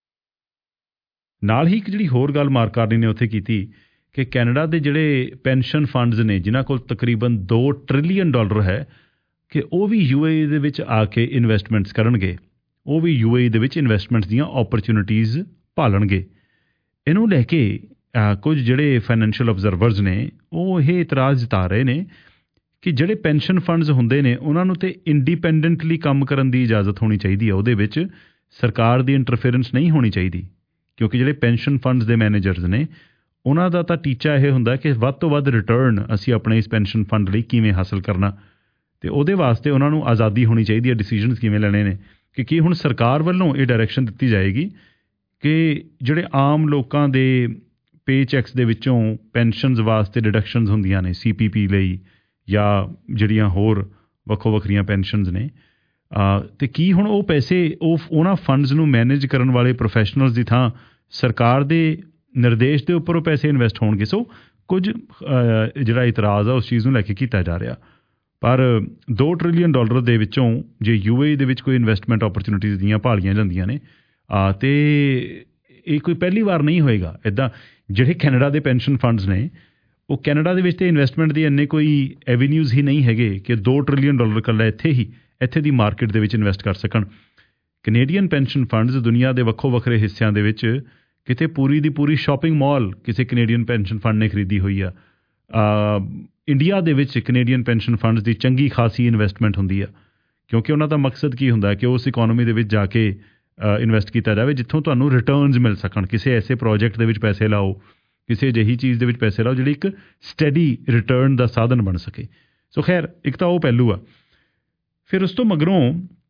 ਨਾਲ ਹੀ ਇੱਕ ਜਿਹੜੀ ਹੋਰ ਗੱਲ ਮਾਰਕ ਕਾਰਨੀ ਨੇ ਉੱਥੇ ਕੀਤੀ ਕਿ ਕੈਨੇਡਾ ਦੇ ਜਿਹੜੇ ਪੈਨਸ਼ਨ ਫੰਡਸ ਨੇ, ਜਿਨ੍ਹਾਂ ਕੋਲ ਤਕਰੀਬਨ $2 ਟ੍ਰਿਲੀਅਨ ਹੈ, ਕਿ ਉਹ ਵੀ UAE ਦੇ ਵਿੱਚ ਆ ਕੇ ਇਨਵੈਸਟਮੈਂਟਸ ਕਰਨਗੇ, ਉਹ ਵੀ UAE ਦੇ ਵਿੱਚ ਇਨਵੈਸਟਮੈਂਟਸ ਦੀਆਂ ਓਪਰਚੁਨਿਟੀਜ਼ ਭਾਲਣਗੇ। ਇਹਨੂੰ ਲੈ ਕੇ ਕੁਝ ਜਿਹੜੇ ਫਾਈਨੈਂਸ਼ੀਅਲ ਆਬਜ਼ਰਵਰਸ ਨੇ ਉਹ ਇਹ ਇਤਰਾਜ਼ ਜਤਾ ਰਹੇ ਨੇ ਕਿ ਜਿਹੜੇ ਪੈਨਸ਼ਨ ਫੰਡਸ ਹੁੰਦੇ ਨੇ ਉਹਨਾਂ ਨੂੰ ਤੇ ਇੰਡੀਪੈਂਡੈਂਟਲੀ ਕੰਮ ਕਰਨ ਦੀ ਇਜਾਜ਼ਤ ਹੋਣੀ ਚਾਹੀਦੀ ਹੈ, ਉਹਦੇ ਵਿੱਚ ਸਰਕਾਰ ਦੀ ਇੰਟਰਫੇਰੈਂਸ ਨਹੀਂ ਹੋਣੀ ਚਾਹੀਦੀ, ਕਿਉਂਕਿ ਜਿਹੜੇ ਪੈਨਸ਼ਨ ਫੰਡਸ ਦੇ ਮੈਨੇਜਰਸ ਨੇ ਉਹਨਾਂ ਦਾ ਤਾਂ ਟੀਚਾ ਇਹ ਹੁੰਦਾ ਕਿ ਵੱਧ ਤੋਂ ਵੱਧ ਰਿਟਰਨ ਅਸੀਂ ਆਪਣੇ ਇਸ ਪੈਨਸ਼ਨ ਫੰਡ ਲਈ ਕਿਵੇਂ ਹਾਸਲ ਕਰਨਾ, ਅਤੇ ਉਹਦੇ ਵਾਸਤੇ ਉਹਨਾਂ ਨੂੰ ਆਜ਼ਾਦੀ ਹੋਣੀ ਚਾਹੀਦੀ ਹੈ ਡਿਸੀਜਨਸ ਕਿਵੇਂ ਲੈਣੇ ਨੇ। ਕਿ ਕੀ ਹੁਣ ਸਰਕਾਰ ਵੱਲੋਂ ਇਹ ਡਾਇਰੈਕਸ਼ਨ ਦਿੱਤੀ ਜਾਏਗੀ ਕਿ ਜਿਹੜੇ ਆਮ ਲੋਕਾਂ ਦੇ ਪੇ ਚੈਕਸ ਦੇ ਵਿੱਚੋਂ ਪੈਨਸ਼ਨਸ ਵਾਸਤੇ ਡਿਡਕਸ਼ਨਸ ਹੁੰਦੀਆਂ ਨੇ CPP ਲਈ ਜਾਂ ਜਿਹੜੀਆਂ ਹੋਰ ਵੱਖੋ ਵੱਖਰੀਆਂ ਪੈਨਸ਼ਨਸ ਨੇ, ਅਤੇ ਕੀ ਹੁਣ ਉਹ ਪੈਸੇ ਉਹਨਾਂ ਫੰਡਸ ਨੂੰ ਮੈਨੇਜ ਕਰਨ ਵਾਲੇ ਪ੍ਰੋਫੈਸ਼ਨਲਸ ਦੀ ਥਾਂ ਸਰਕਾਰ ਦੇ ਨਿਰਦੇਸ਼ ਦੇ ਉੱਪਰ ਉਹ ਪੈਸੇ ਇਨਵੈਸਟ ਹੋਣਗੇ? ਸੋ ਕੁਝ ਜਿਹੜਾ ਇਤਰਾਜ਼ ਆ ਉਸ ਚੀਜ਼ ਨੂੰ ਲੈ ਕੇ ਕੀਤਾ ਜਾ ਰਿਹਾ। ਪਰ $2 ਟ੍ਰਿਲੀਅਨ ਦੇ ਵਿੱਚੋਂ ਜੇ UAE ਦੇ ਵਿੱਚ ਕੋਈ ਇਨਵੈਸਟਮੈਂਟ ਓਪਰਚੁਨਿਟੀਜ਼ ਦੀਆਂ ਭਾਲੀਆਂ ਜਾਂਦੀਆਂ ਨੇ, ਅਤੇ ਇਹ ਕੋਈ ਪਹਿਲੀ ਵਾਰ ਨਹੀਂ ਹੋਏਗਾ ਇੱਦਾਂ। ਜਿਹੜੇ ਕੈਨੇਡਾ ਦੇ ਪੈਨਸ਼ਨ ਫੰਡਸ ਨੇ ਉਹ ਕੈਨੇਡਾ ਦੇ ਵਿੱਚ ਤੇ ਇਨਵੈਸਟਮੈਂਟ ਦੀ ਇੰਨੇ ਕੋਈ ਐਵੀਨਿਊਜ਼ ਹੀ ਨਹੀਂ ਹੈਗੇ ਕਿ $2 ਟ੍ਰਿਲੀਅਨ ਇਕੱਲਾ ਇੱਥੇ ਦੀ ਮਾਰਕੀਟ ਦੇ ਵਿੱਚ ਇਨਵੈਸਟ ਕਰ ਸਕਣ। ਕੈਨੇਡੀਅਨ ਪੈਨਸ਼ਨ ਫੰਡਸ ਦੁਨੀਆ ਦੇ ਵੱਖੋ ਵੱਖਰੇ ਹਿੱਸਿਆਂ ਦੇ ਵਿੱਚ ਕਿਤੇ ਪੂਰੀ ਦੀ ਪੂਰੀ ਸ਼ਾਪਿੰਗ ਮਾਲ ਕਿਸੇ ਕੈਨੇਡੀਅਨ ਪੈਨਸ਼ਨ ਫੰਡ ਨੇ ਖਰੀਦੀ ਹੋਈ ਆ। ਇੰਡੀਆ ਦੇ ਵਿੱਚ ਕੈਨੇਡੀਅਨ ਪੈਨਸ਼ਨ ਫੰਡਸ ਦੀ ਚੰਗੀ ਖਾਸੀ ਇਨਵੈਸਟਮੈਂਟ ਹੁੰਦੀ ਆ, ਕਿਉਂਕਿ ਉਹਨਾਂ ਦਾ ਮਕਸਦ ਕੀ ਹੁੰਦਾ ਕਿ ਉਸ ਇਕੋਨਮੀ ਦੇ ਵਿੱਚ ਜਾ ਕੇ ਇਨਵੈਸਟ ਕੀਤਾ ਜਾਵੇ ਜਿੱਥੋਂ ਤੁਹਾਨੂੰ ਰਿਟਰਨਸ ਮਿਲ ਸਕਣ। ਕਿਸੇ ਐਸੇ ਪ੍ਰੋਜੈਕਟ ਦੇ ਵਿੱਚ ਪੈਸੇ ਲਾਓ, ਕਿਸੇ ਅਜਿਹੀ ਚੀਜ਼ ਦੇ ਵਿੱਚ ਪੈਸੇ ਲਾਓ ਜਿਹੜੀ ਇੱਕ ਸਟੈਡੀ ਰਿਟਰਨ ਦਾ ਸਾਧਨ ਬਣ ਸਕੇ। ਸੋ ਖੈਰ ਇੱਕ ਤਾਂ ਉਹ ਪਹਿਲੂ ਆ। ਫਿਰ ਉਸ ਤੋਂ ਮਗਰੋਂ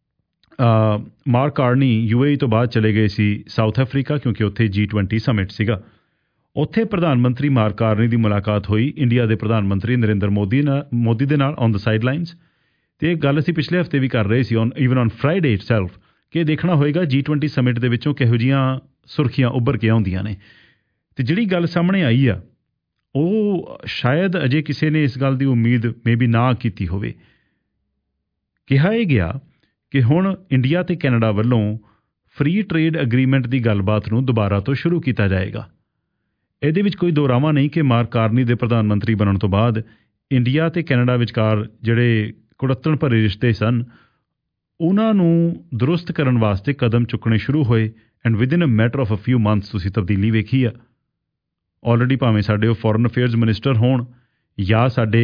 ਮਾਰਕ ਕਾਰਨੀ UAE ਤੋਂ ਬਾਅਦ ਚਲੇ ਗਏ ਸੀ ਸਾਊਥ ਅਫਰੀਕਾ, ਕਿਉਂਕਿ ਉੱਥੇ G20 ਸਮਿਟ ਸੀਗਾ। ਉੱਥੇ ਪ੍ਰਧਾਨ ਮੰਤਰੀ ਮਾਰਕ ਕਾਰਨੀ ਦੀ ਮੁਲਾਕਾਤ ਹੋਈ ਇੰਡੀਆ ਦੇ ਪ੍ਰਧਾਨ ਮੰਤਰੀ ਨਰਿੰਦਰ ਮੋਦੀ ਦੇ ਨਾਲ ਔਨ ਦ ਸਾਈਡ ਲਾਈਨਸ। ਅਤੇ ਇਹ ਗੱਲ ਅਸੀਂ ਪਿਛਲੇ ਹਫ਼ਤੇ ਵੀ ਕਰ ਰਹੇ ਸੀ ਈਵਨ ਔਨ ਫਰਾਈਡੇ ਇਟਸੈਲਫ, ਕਿ ਦੇਖਣਾ ਹੋਏਗਾ G20 ਸਮਿਟ ਦੇ ਵਿੱਚੋਂ ਕਿਹੋ ਜਿਹੀਆਂ ਸੁਰਖੀਆਂ ਉੱਭਰ ਕੇ ਆਉਂਦੀਆਂ ਨੇ। ਅਤੇ ਜਿਹੜੀ ਗੱਲ ਸਾਹਮਣੇ ਆਈ ਆ ਉਹ ਸ਼ਾਇਦ ਅਜੇ ਕਿਸੇ ਨੇ ਇਸ ਗੱਲ ਦੀ ਉਮੀਦ ਮੇਬੀ ਨਾ ਕੀਤੀ ਹੋਵੇ। ਕਿਹਾ ਇਹ ਗਿਆ ਕਿ ਹੁਣ ਇੰਡੀਆ ਅਤੇ ਕੈਨੇਡਾ ਵੱਲੋਂ ਫ੍ਰੀ ਟ੍ਰੇਡ ਐਗਰੀਮੈਂਟ ਦੀ ਗੱਲਬਾਤ ਨੂੰ ਦੁਬਾਰਾ ਤੋਂ ਸ਼ੁਰੂ ਕੀਤਾ ਜਾਏਗਾ। ਇਹਦੇ ਵਿੱਚ ਕੋਈ ਦੋਰਾਵਾ ਨਹੀਂ ਕਿ ਮਾਰਕ ਕਾਰਨੀ ਦੇ ਪ੍ਰਧਾਨ ਮੰਤਰੀ ਬਣਨ ਤੋਂ ਬਾਅਦ ਇੰਡੀਆ ਅਤੇ ਕੈਨੇਡਾ ਵਿਚਕਾਰ ਜਿਹੜੇ ਕੁੜੱਤਣ ਭਰੇ ਰਿਸ਼ਤੇ ਸਨ ਉਹਨਾਂ ਨੂੰ ਦਰੁਸਤ ਕਰਨ ਵਾਸਤੇ ਕਦਮ ਚੁੱਕਣੇ ਸ਼ੁਰੂ ਹੋਏ। And within a matter of a few months ਤੁਸੀਂ ਤਬਦੀਲੀ ਵੇਖੀ ਆ। ਆਲਰੇਡੀ ਭਾਵੇਂ ਸਾਡੇ ਉਹ ਫੋਰਨ ਅਫੇਅਰਸ ਮਿਨਿਸਟਰ ਹੋਣ ਜਾਂ ਸਾਡੇ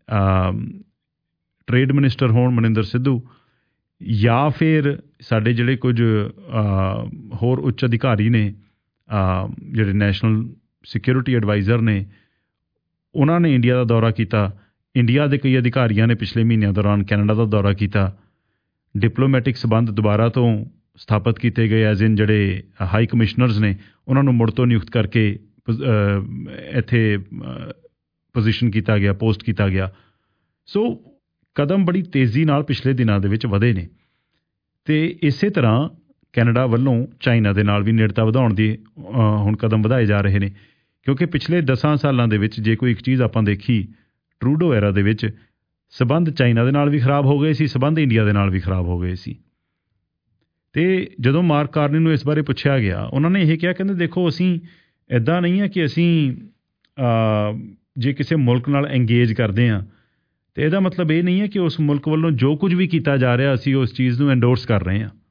ਟ੍ਰੇਡ ਮਿਨਿਸਟਰ ਹੋਣ ਮਨਿੰਦਰ ਸਿੱਧੂ, ਜਾਂ ਫਿਰ ਸਾਡੇ ਜਿਹੜੇ ਕੁਝ ਹੋਰ ਉੱਚ ਅਧਿਕਾਰੀ ਨੇ ਜਿਹੜੇ ਨੈਸ਼ਨਲ ਸਿਕਿਉਰਿਟੀ ਐਡਵਾਈਜ਼ਰ ਨੇ, ਉਹਨਾਂ ਨੇ ਇੰਡੀਆ ਦਾ ਦੌਰਾ ਕੀਤਾ। ਇੰਡੀਆ ਦੇ ਕਈ ਅਧਿਕਾਰੀਆਂ ਨੇ ਪਿਛਲੇ ਮਹੀਨਿਆਂ ਦੌਰਾਨ ਕੈਨੇਡਾ ਦਾ ਦੌਰਾ ਕੀਤਾ। ਡਿਪਲੋਮੈਟਿਕ ਸਬੰਧ ਦੁਬਾਰਾ ਤੋਂ ਸਥਾਪਿਤ ਕੀਤੇ ਗਏ, ਐਜ਼ ਇਨ ਜਿਹੜੇ ਹਾਈ ਕਮਿਸ਼ਨਰਸ ਨੇ ਉਹਨਾਂ ਨੂੰ ਮੁੜ ਤੋਂ ਨਿਯੁਕਤ ਕਰਕੇ ਇੱਥੇ ਪੋਜੀਸ਼ਨ ਕੀਤਾ ਗਿਆ, ਪੋਸਟ ਕੀਤਾ ਗਿਆ। ਸੋ ਕਦਮ ਬੜੀ ਤੇਜ਼ੀ ਨਾਲ ਪਿਛਲੇ ਦਿਨਾਂ ਦੇ ਵਿੱਚ ਵਧੇ ਨੇ। ਅਤੇ ਇਸੇ ਤਰ੍ਹਾਂ ਕੈਨੇਡਾ ਵੱਲੋਂ ਚਾਈਨਾ ਦੇ ਨਾਲ ਵੀ ਨੇੜਤਾ ਵਧਾਉਣ ਦੀ ਹੁਣ ਕਦਮ ਵਧਾਏ ਜਾ ਰਹੇ ਨੇ, ਕਿਉਂਕਿ ਪਿਛਲੇ 10 ਸਾਲਾਂ ਦੇ ਵਿੱਚ ਜੇ ਕੋਈ ਇੱਕ ਚੀਜ਼ ਆਪਾਂ ਦੇਖੀ, ਟਰੂਡੋ ਐਰਾ ਦੇ ਵਿੱਚ ਸਬੰਧ ਚਾਈਨਾ ਦੇ ਨਾਲ ਵੀ ਖਰਾਬ ਹੋ ਗਏ ਸੀ, ਸਬੰਧ ਇੰਡੀਆ ਦੇ ਨਾਲ ਵੀ ਖਰਾਬ ਹੋ ਗਏ ਸੀ। ਅਤੇ ਜਦੋਂ ਮਾਰਕ ਕਾਰਨੀ ਨੂੰ ਇਸ ਬਾਰੇ ਪੁੱਛਿਆ ਗਿਆ, ਉਹਨਾਂ ਨੇ ਇਹ ਕਿਹਾ, ਕਹਿੰਦੇ ਦੇਖੋ ਅਸੀਂ ਇੱਦਾਂ ਨਹੀਂ ਹੈ ਕਿ ਅਸੀਂ ਜੇ ਕਿਸੇ ਮੁਲਕ ਨਾਲ ਇੰਗੇਜ ਕਰਦੇ ਹਾਂ ਅਤੇ ਇਹਦਾ ਮਤਲਬ ਇਹ ਨਹੀਂ ਹੈ ਕਿ ਉਸ ਮੁਲਕ ਵੱਲੋਂ ਜੋ ਕੁਝ ਵੀ ਕੀਤਾ ਜਾ ਰਿਹਾ ਅਸੀਂ ਉਸ ਚੀਜ਼ ਨੂੰ ਐਂਡੋਰਸ ਕਰ ਰਹੇ ਹਾਂ।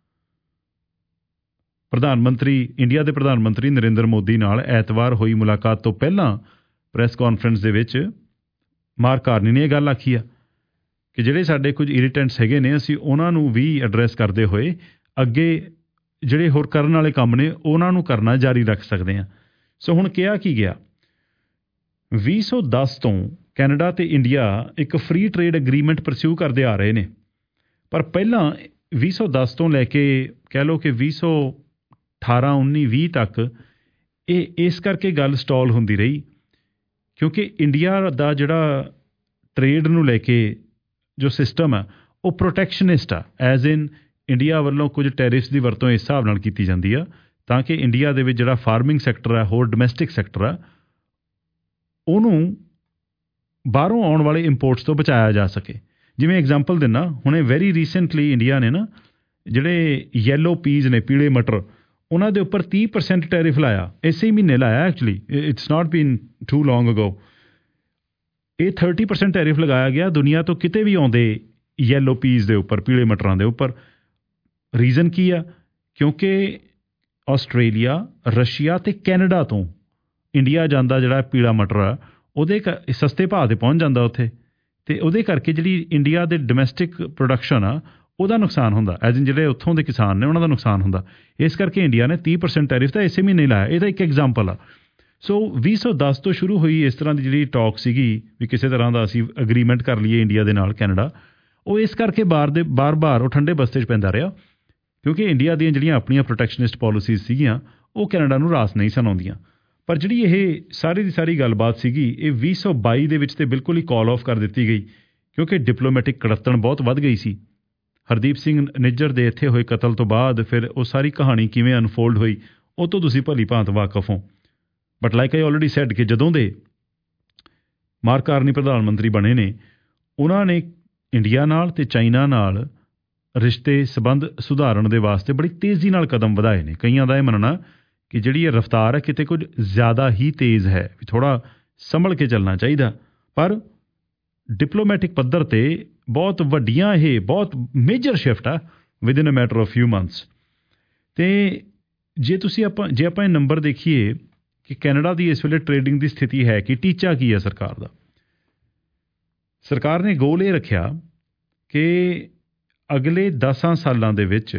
ਇੰਡੀਆ ਦੇ ਪ੍ਰਧਾਨ ਮੰਤਰੀ ਨਰਿੰਦਰ ਮੋਦੀ ਨਾਲ ਐਤਵਾਰ ਹੋਈ ਮੁਲਾਕਾਤ ਤੋਂ ਪਹਿਲਾਂ ਪ੍ਰੈਸ ਕਾਨਫਰੰਸ ਦੇ ਵਿੱਚ ਮਾਰਕ ਕਾਰਨੀ ਨੇ ਇਹ ਗੱਲ ਆਖੀ ਆ ਕਿ ਜਿਹੜੇ ਸਾਡੇ ਕੁਝ ਇਰੀਟੈਂਟਸ ਹੈਗੇ ਨੇ ਅਸੀਂ ਉਹਨਾਂ ਨੂੰ ਵੀ ਐਡਰੈਸ ਕਰਦੇ ਹੋਏ ਅੱਗੇ ਜਿਹੜੇ ਹੋਰ ਕਰਨ ਵਾਲੇ ਕੰਮ ਨੇ ਉਹਨਾਂ ਨੂੰ ਕਰਨਾ ਜਾਰੀ ਰੱਖ ਸਕਦੇ ਹਾਂ। ਸੋ ਹੁਣ ਕਿਹਾ ਕੀ ਗਿਆ, 2010 ਤੋਂ ਕੈਨੇਡਾ ਤੇ ਇੰਡੀਆ ਇੱਕ ਫ੍ਰੀ ਟ੍ਰੇਡ ਐਗਰੀਮੈਂਟ ਪਰਸਿਊ ਕਰਦੇ ਆ ਰਹੇ ਨੇ, ਪਰ ਪਹਿਲਾਂ 2010 ਤੋਂ ਲੈ ਕੇ ਕਹਿ ਲਓ ਕਿ 2018, 19, 20 ਤੱਕ ਇਹ ਇਸ ਕਰਕੇ ਗੱਲ ਸਟਾਲ ਹੁੰਦੀ ਰਹੀ ਕਿਉਂਕਿ ਇੰਡੀਆ ਦਾ ਜਿਹੜਾ ਟ੍ਰੇਡ ਨੂੰ ਲੈ ਕੇ ਜੋ ਸਿਸਟਮ ਹੈ ਉਹ ਪ੍ਰੋਟੈਕਸ਼ਨਿਸਟ ਆ, ਐਜ਼ ਇਨ ਇੰਡੀਆ ਵੱਲੋਂ ਕੁਝ ਟੈਰਿਫਸ ਦੀ ਵਰਤੋਂ ਇਸ ਹਿਸਾਬ ਨਾਲ ਕੀਤੀ ਜਾਂਦੀ ਆ ਤਾਂ ਕਿ ਇੰਡੀਆ ਦੇ ਵਿੱਚ ਜਿਹੜਾ ਫਾਰਮਿੰਗ ਸੈਕਟਰ ਹੈ, ਹੋਰ ਡੋਮੈਸਟਿਕ ਸੈਕਟਰ ਆ, ਉਹਨੂੰ ਬਾਹਰੋਂ ਆਉਣ ਵਾਲੇ ਇੰਪੋਰਟਸ ਤੋਂ ਬਚਾਇਆ ਜਾ ਸਕੇ। ਜਿਵੇਂ ਐਗਜ਼ਾਮਪਲ ਦਿੰਦਾ, ਹੁਣੇ ਵੈਰੀ ਰੀਸੈਂਟਲੀ ਇੰਡੀਆ ਨੇ ਨਾ ਜਿਹੜੇ ਯੈਲੋ ਪੀਜ਼ ਨੇ, ਪੀਲੇ ਮਟਰ, ਉਹਨਾਂ ਦੇ ਉੱਪਰ 30% ਟੈਰਿਫ ਲਾਇਆ, ਇਸੇ ਹੀ ਮਹੀਨੇ ਲਾਇਆ actually, it's not been too long ago. ਇਹ 30% ਟੈਰਿਫ ਲਗਾਇਆ ਗਿਆ ਦੁਨੀਆ ਤੋਂ ਕਿਤੇ ਵੀ ਆਉਂਦੇ ਯੈਲੋ ਪੀਜ਼ ਦੇ ਉੱਪਰ, ਪੀਲੇ ਮਟਰਾਂ ਦੇ ਉੱਪਰ। ਰੀਜ਼ਨ ਕੀ ਆ? ਕਿਉਂਕਿ ਆਸਟ੍ਰੇਲੀਆ, ਰਸ਼ੀਆ ਅਤੇ ਕੈਨੇਡਾ ਤੋਂ ਇੰਡੀਆ ਜਾਂਦਾ ਜਿਹੜਾ ਪੀਲਾ ਮਟਰ ਆ, ਉਹਦੇ ਸਸਤੇ ਭਾਅ 'ਤੇ ਪਹੁੰਚ ਜਾਂਦਾ ਉੱਥੇ, ਅਤੇ ਉਹਦੇ ਕਰਕੇ ਜਿਹੜੀ ਇੰਡੀਆ ਦੇ ਡੋਮੈਸਟਿਕ ਪ੍ਰੋਡਕਸ਼ਨ ਆ ਉਹਦਾ ਨੁਕਸਾਨ ਹੁੰਦਾ, ਐਜ਼ ਇਨ ਜਿਹੜੇ ਉੱਥੋਂ ਦੇ ਕਿਸਾਨ ਨੇ ਉਹਨਾਂ ਦਾ ਨੁਕਸਾਨ ਹੁੰਦਾ। ਇਸ ਕਰਕੇ ਇੰਡੀਆ ਨੇ 30% ਟੈਰਿਫ ਤਾਂ ਇਸੇ ਮਹੀਨੇ ਲਾਇਆ। ਇਹਦਾ ਇੱਕ ਐਗਜ਼ਾਮਪਲ ਆ। ਸੋ 2010 ਤੋਂ ਸ਼ੁਰੂ ਹੋਈ ਇਸ ਤਰ੍ਹਾਂ ਦੀ ਜਿਹੜੀ ਟਾਕ ਸੀਗੀ ਵੀ ਕਿਸੇ ਤਰ੍ਹਾਂ ਦਾ ਅਸੀਂ ਅਗਰੀਮੈਂਟ ਕਰ ਲਈਏ ਇੰਡੀਆ ਦੇ ਨਾਲ ਕੈਨੇਡਾ, ਉਹ ਇਸ ਕਰਕੇ ਬਾਰ-ਬਾਰ ਉਹ ਠੰਡੇ ਬਸਤੇ 'ਚ ਪੈਂਦਾ ਰਿਹਾ ਕਿਉਂਕਿ ਇੰਡੀਆ ਦੀਆਂ ਜਿਹੜੀਆਂ ਆਪਣੀਆਂ ਪ੍ਰੋਟੈਕਸ਼ਨਿਸਟ ਪੋਲਿਸੀਜ਼ ਸੀਗੀਆਂ ਉਹ ਕੈਨੇਡਾ ਨੂੰ ਰਾਸ ਨਹੀਂ ਸਨ ਆਉਂਦੀਆਂ। ਪਰ ਜਿਹੜੀ ਇਹ ਸਾਰੀ ਦੀ ਸਾਰੀ ਗੱਲਬਾਤ ਸੀਗੀ ਇਹ 2022 ਦੇ ਵਿੱਚ ਤੇ ਬਿਲਕੁਲ ਹੀ ਕਾਲ ਆਫ ਕਰ ਦਿੱਤੀ ਗਈ ਕਿਉਂਕਿ ਡਿਪਲੋਮੈਟਿਕ ਕੜੱਤਣ ਬਹੁਤ ਵੱਧ ਗਈ ਸੀ। ਹਰਦੀਪ ਸਿੰਘ ਨਿੱਜਰ ਦੇ ਇੱਥੇ ਹੋਏ ਕਤਲ ਤੋਂ ਬਾਅਦ ਫਿਰ ਉਹ ਸਾਰੀ ਕਹਾਣੀ ਕਿਵੇਂ ਅਨਫੋਲਡ ਹੋਈ ਉਹ ਤੋਂ ਤੁਸੀਂ ਭਲੀ ਭਾਂਤ ਵਾਕਫ ਹੋ। But like I already said ਕਿ ਜਦੋਂ ਦੇ ਮਾਰਕ ਕਾਰਨੀ ਪ੍ਰਧਾਨ ਮੰਤਰੀ ਬਣੇ ਨੇ, ਉਹਨਾਂ ਨੇ ਇੰਡੀਆ ਨਾਲ ਤੇ ਚਾਈਨਾ ਨਾਲ ਰਿਸ਼ਤੇ ਸਬੰਧ ਸੁਧਾਰਨ ਦੇ ਵਾਸਤੇ ਬੜੀ ਤੇਜ਼ੀ ਨਾਲ ਕਦਮ ਵਧਾਏ ਨੇ। ਕਈਆਂ ਦਾ ਇਹ ਮੰਨਣਾ ਕਿ ਜਿਹੜੀ ਇਹ ਰਫ਼ਤਾਰ ਹੈ ਕਿਤੇ ਕੁਝ ਜ਼ਿਆਦਾ ਹੀ ਤੇਜ਼ ਹੈ, ਵੀ ਥੋੜ੍ਹਾ ਸੰਭਲ ਕੇ ਚੱਲਣਾ ਚਾਹੀਦਾ। ਪਰ ਡਿਪਲੋਮੈਟਿਕ ਪੱਧਰ 'ਤੇ ਬਹੁਤ ਵੱਡੀਆਂ ਇਹ ਬਹੁਤ ਮੇਜਰ ਸ਼ਿਫਟ ਆ within a matter of few months. ਅਤੇ ਜੇ ਆਪਾਂ ਇਹ ਨੰਬਰ ਦੇਖੀਏ ਕਿ ਕੈਨੇਡਾ ਦੀ ਇਸ ਵੇਲੇ ਟ੍ਰੇਡਿੰਗ ਦੀ ਸਥਿਤੀ ਹੈ ਕਿ ਟੀਚਾ ਕੀ ਹੈ ਸਰਕਾਰ ਦਾ। ਸਰਕਾਰ ਨੇ ਗੋਲ ਇਹ ਰੱਖਿਆ ਕਿ ਅਗਲੇ 10 ਸਾਲਾਂ ਦੇ ਵਿੱਚ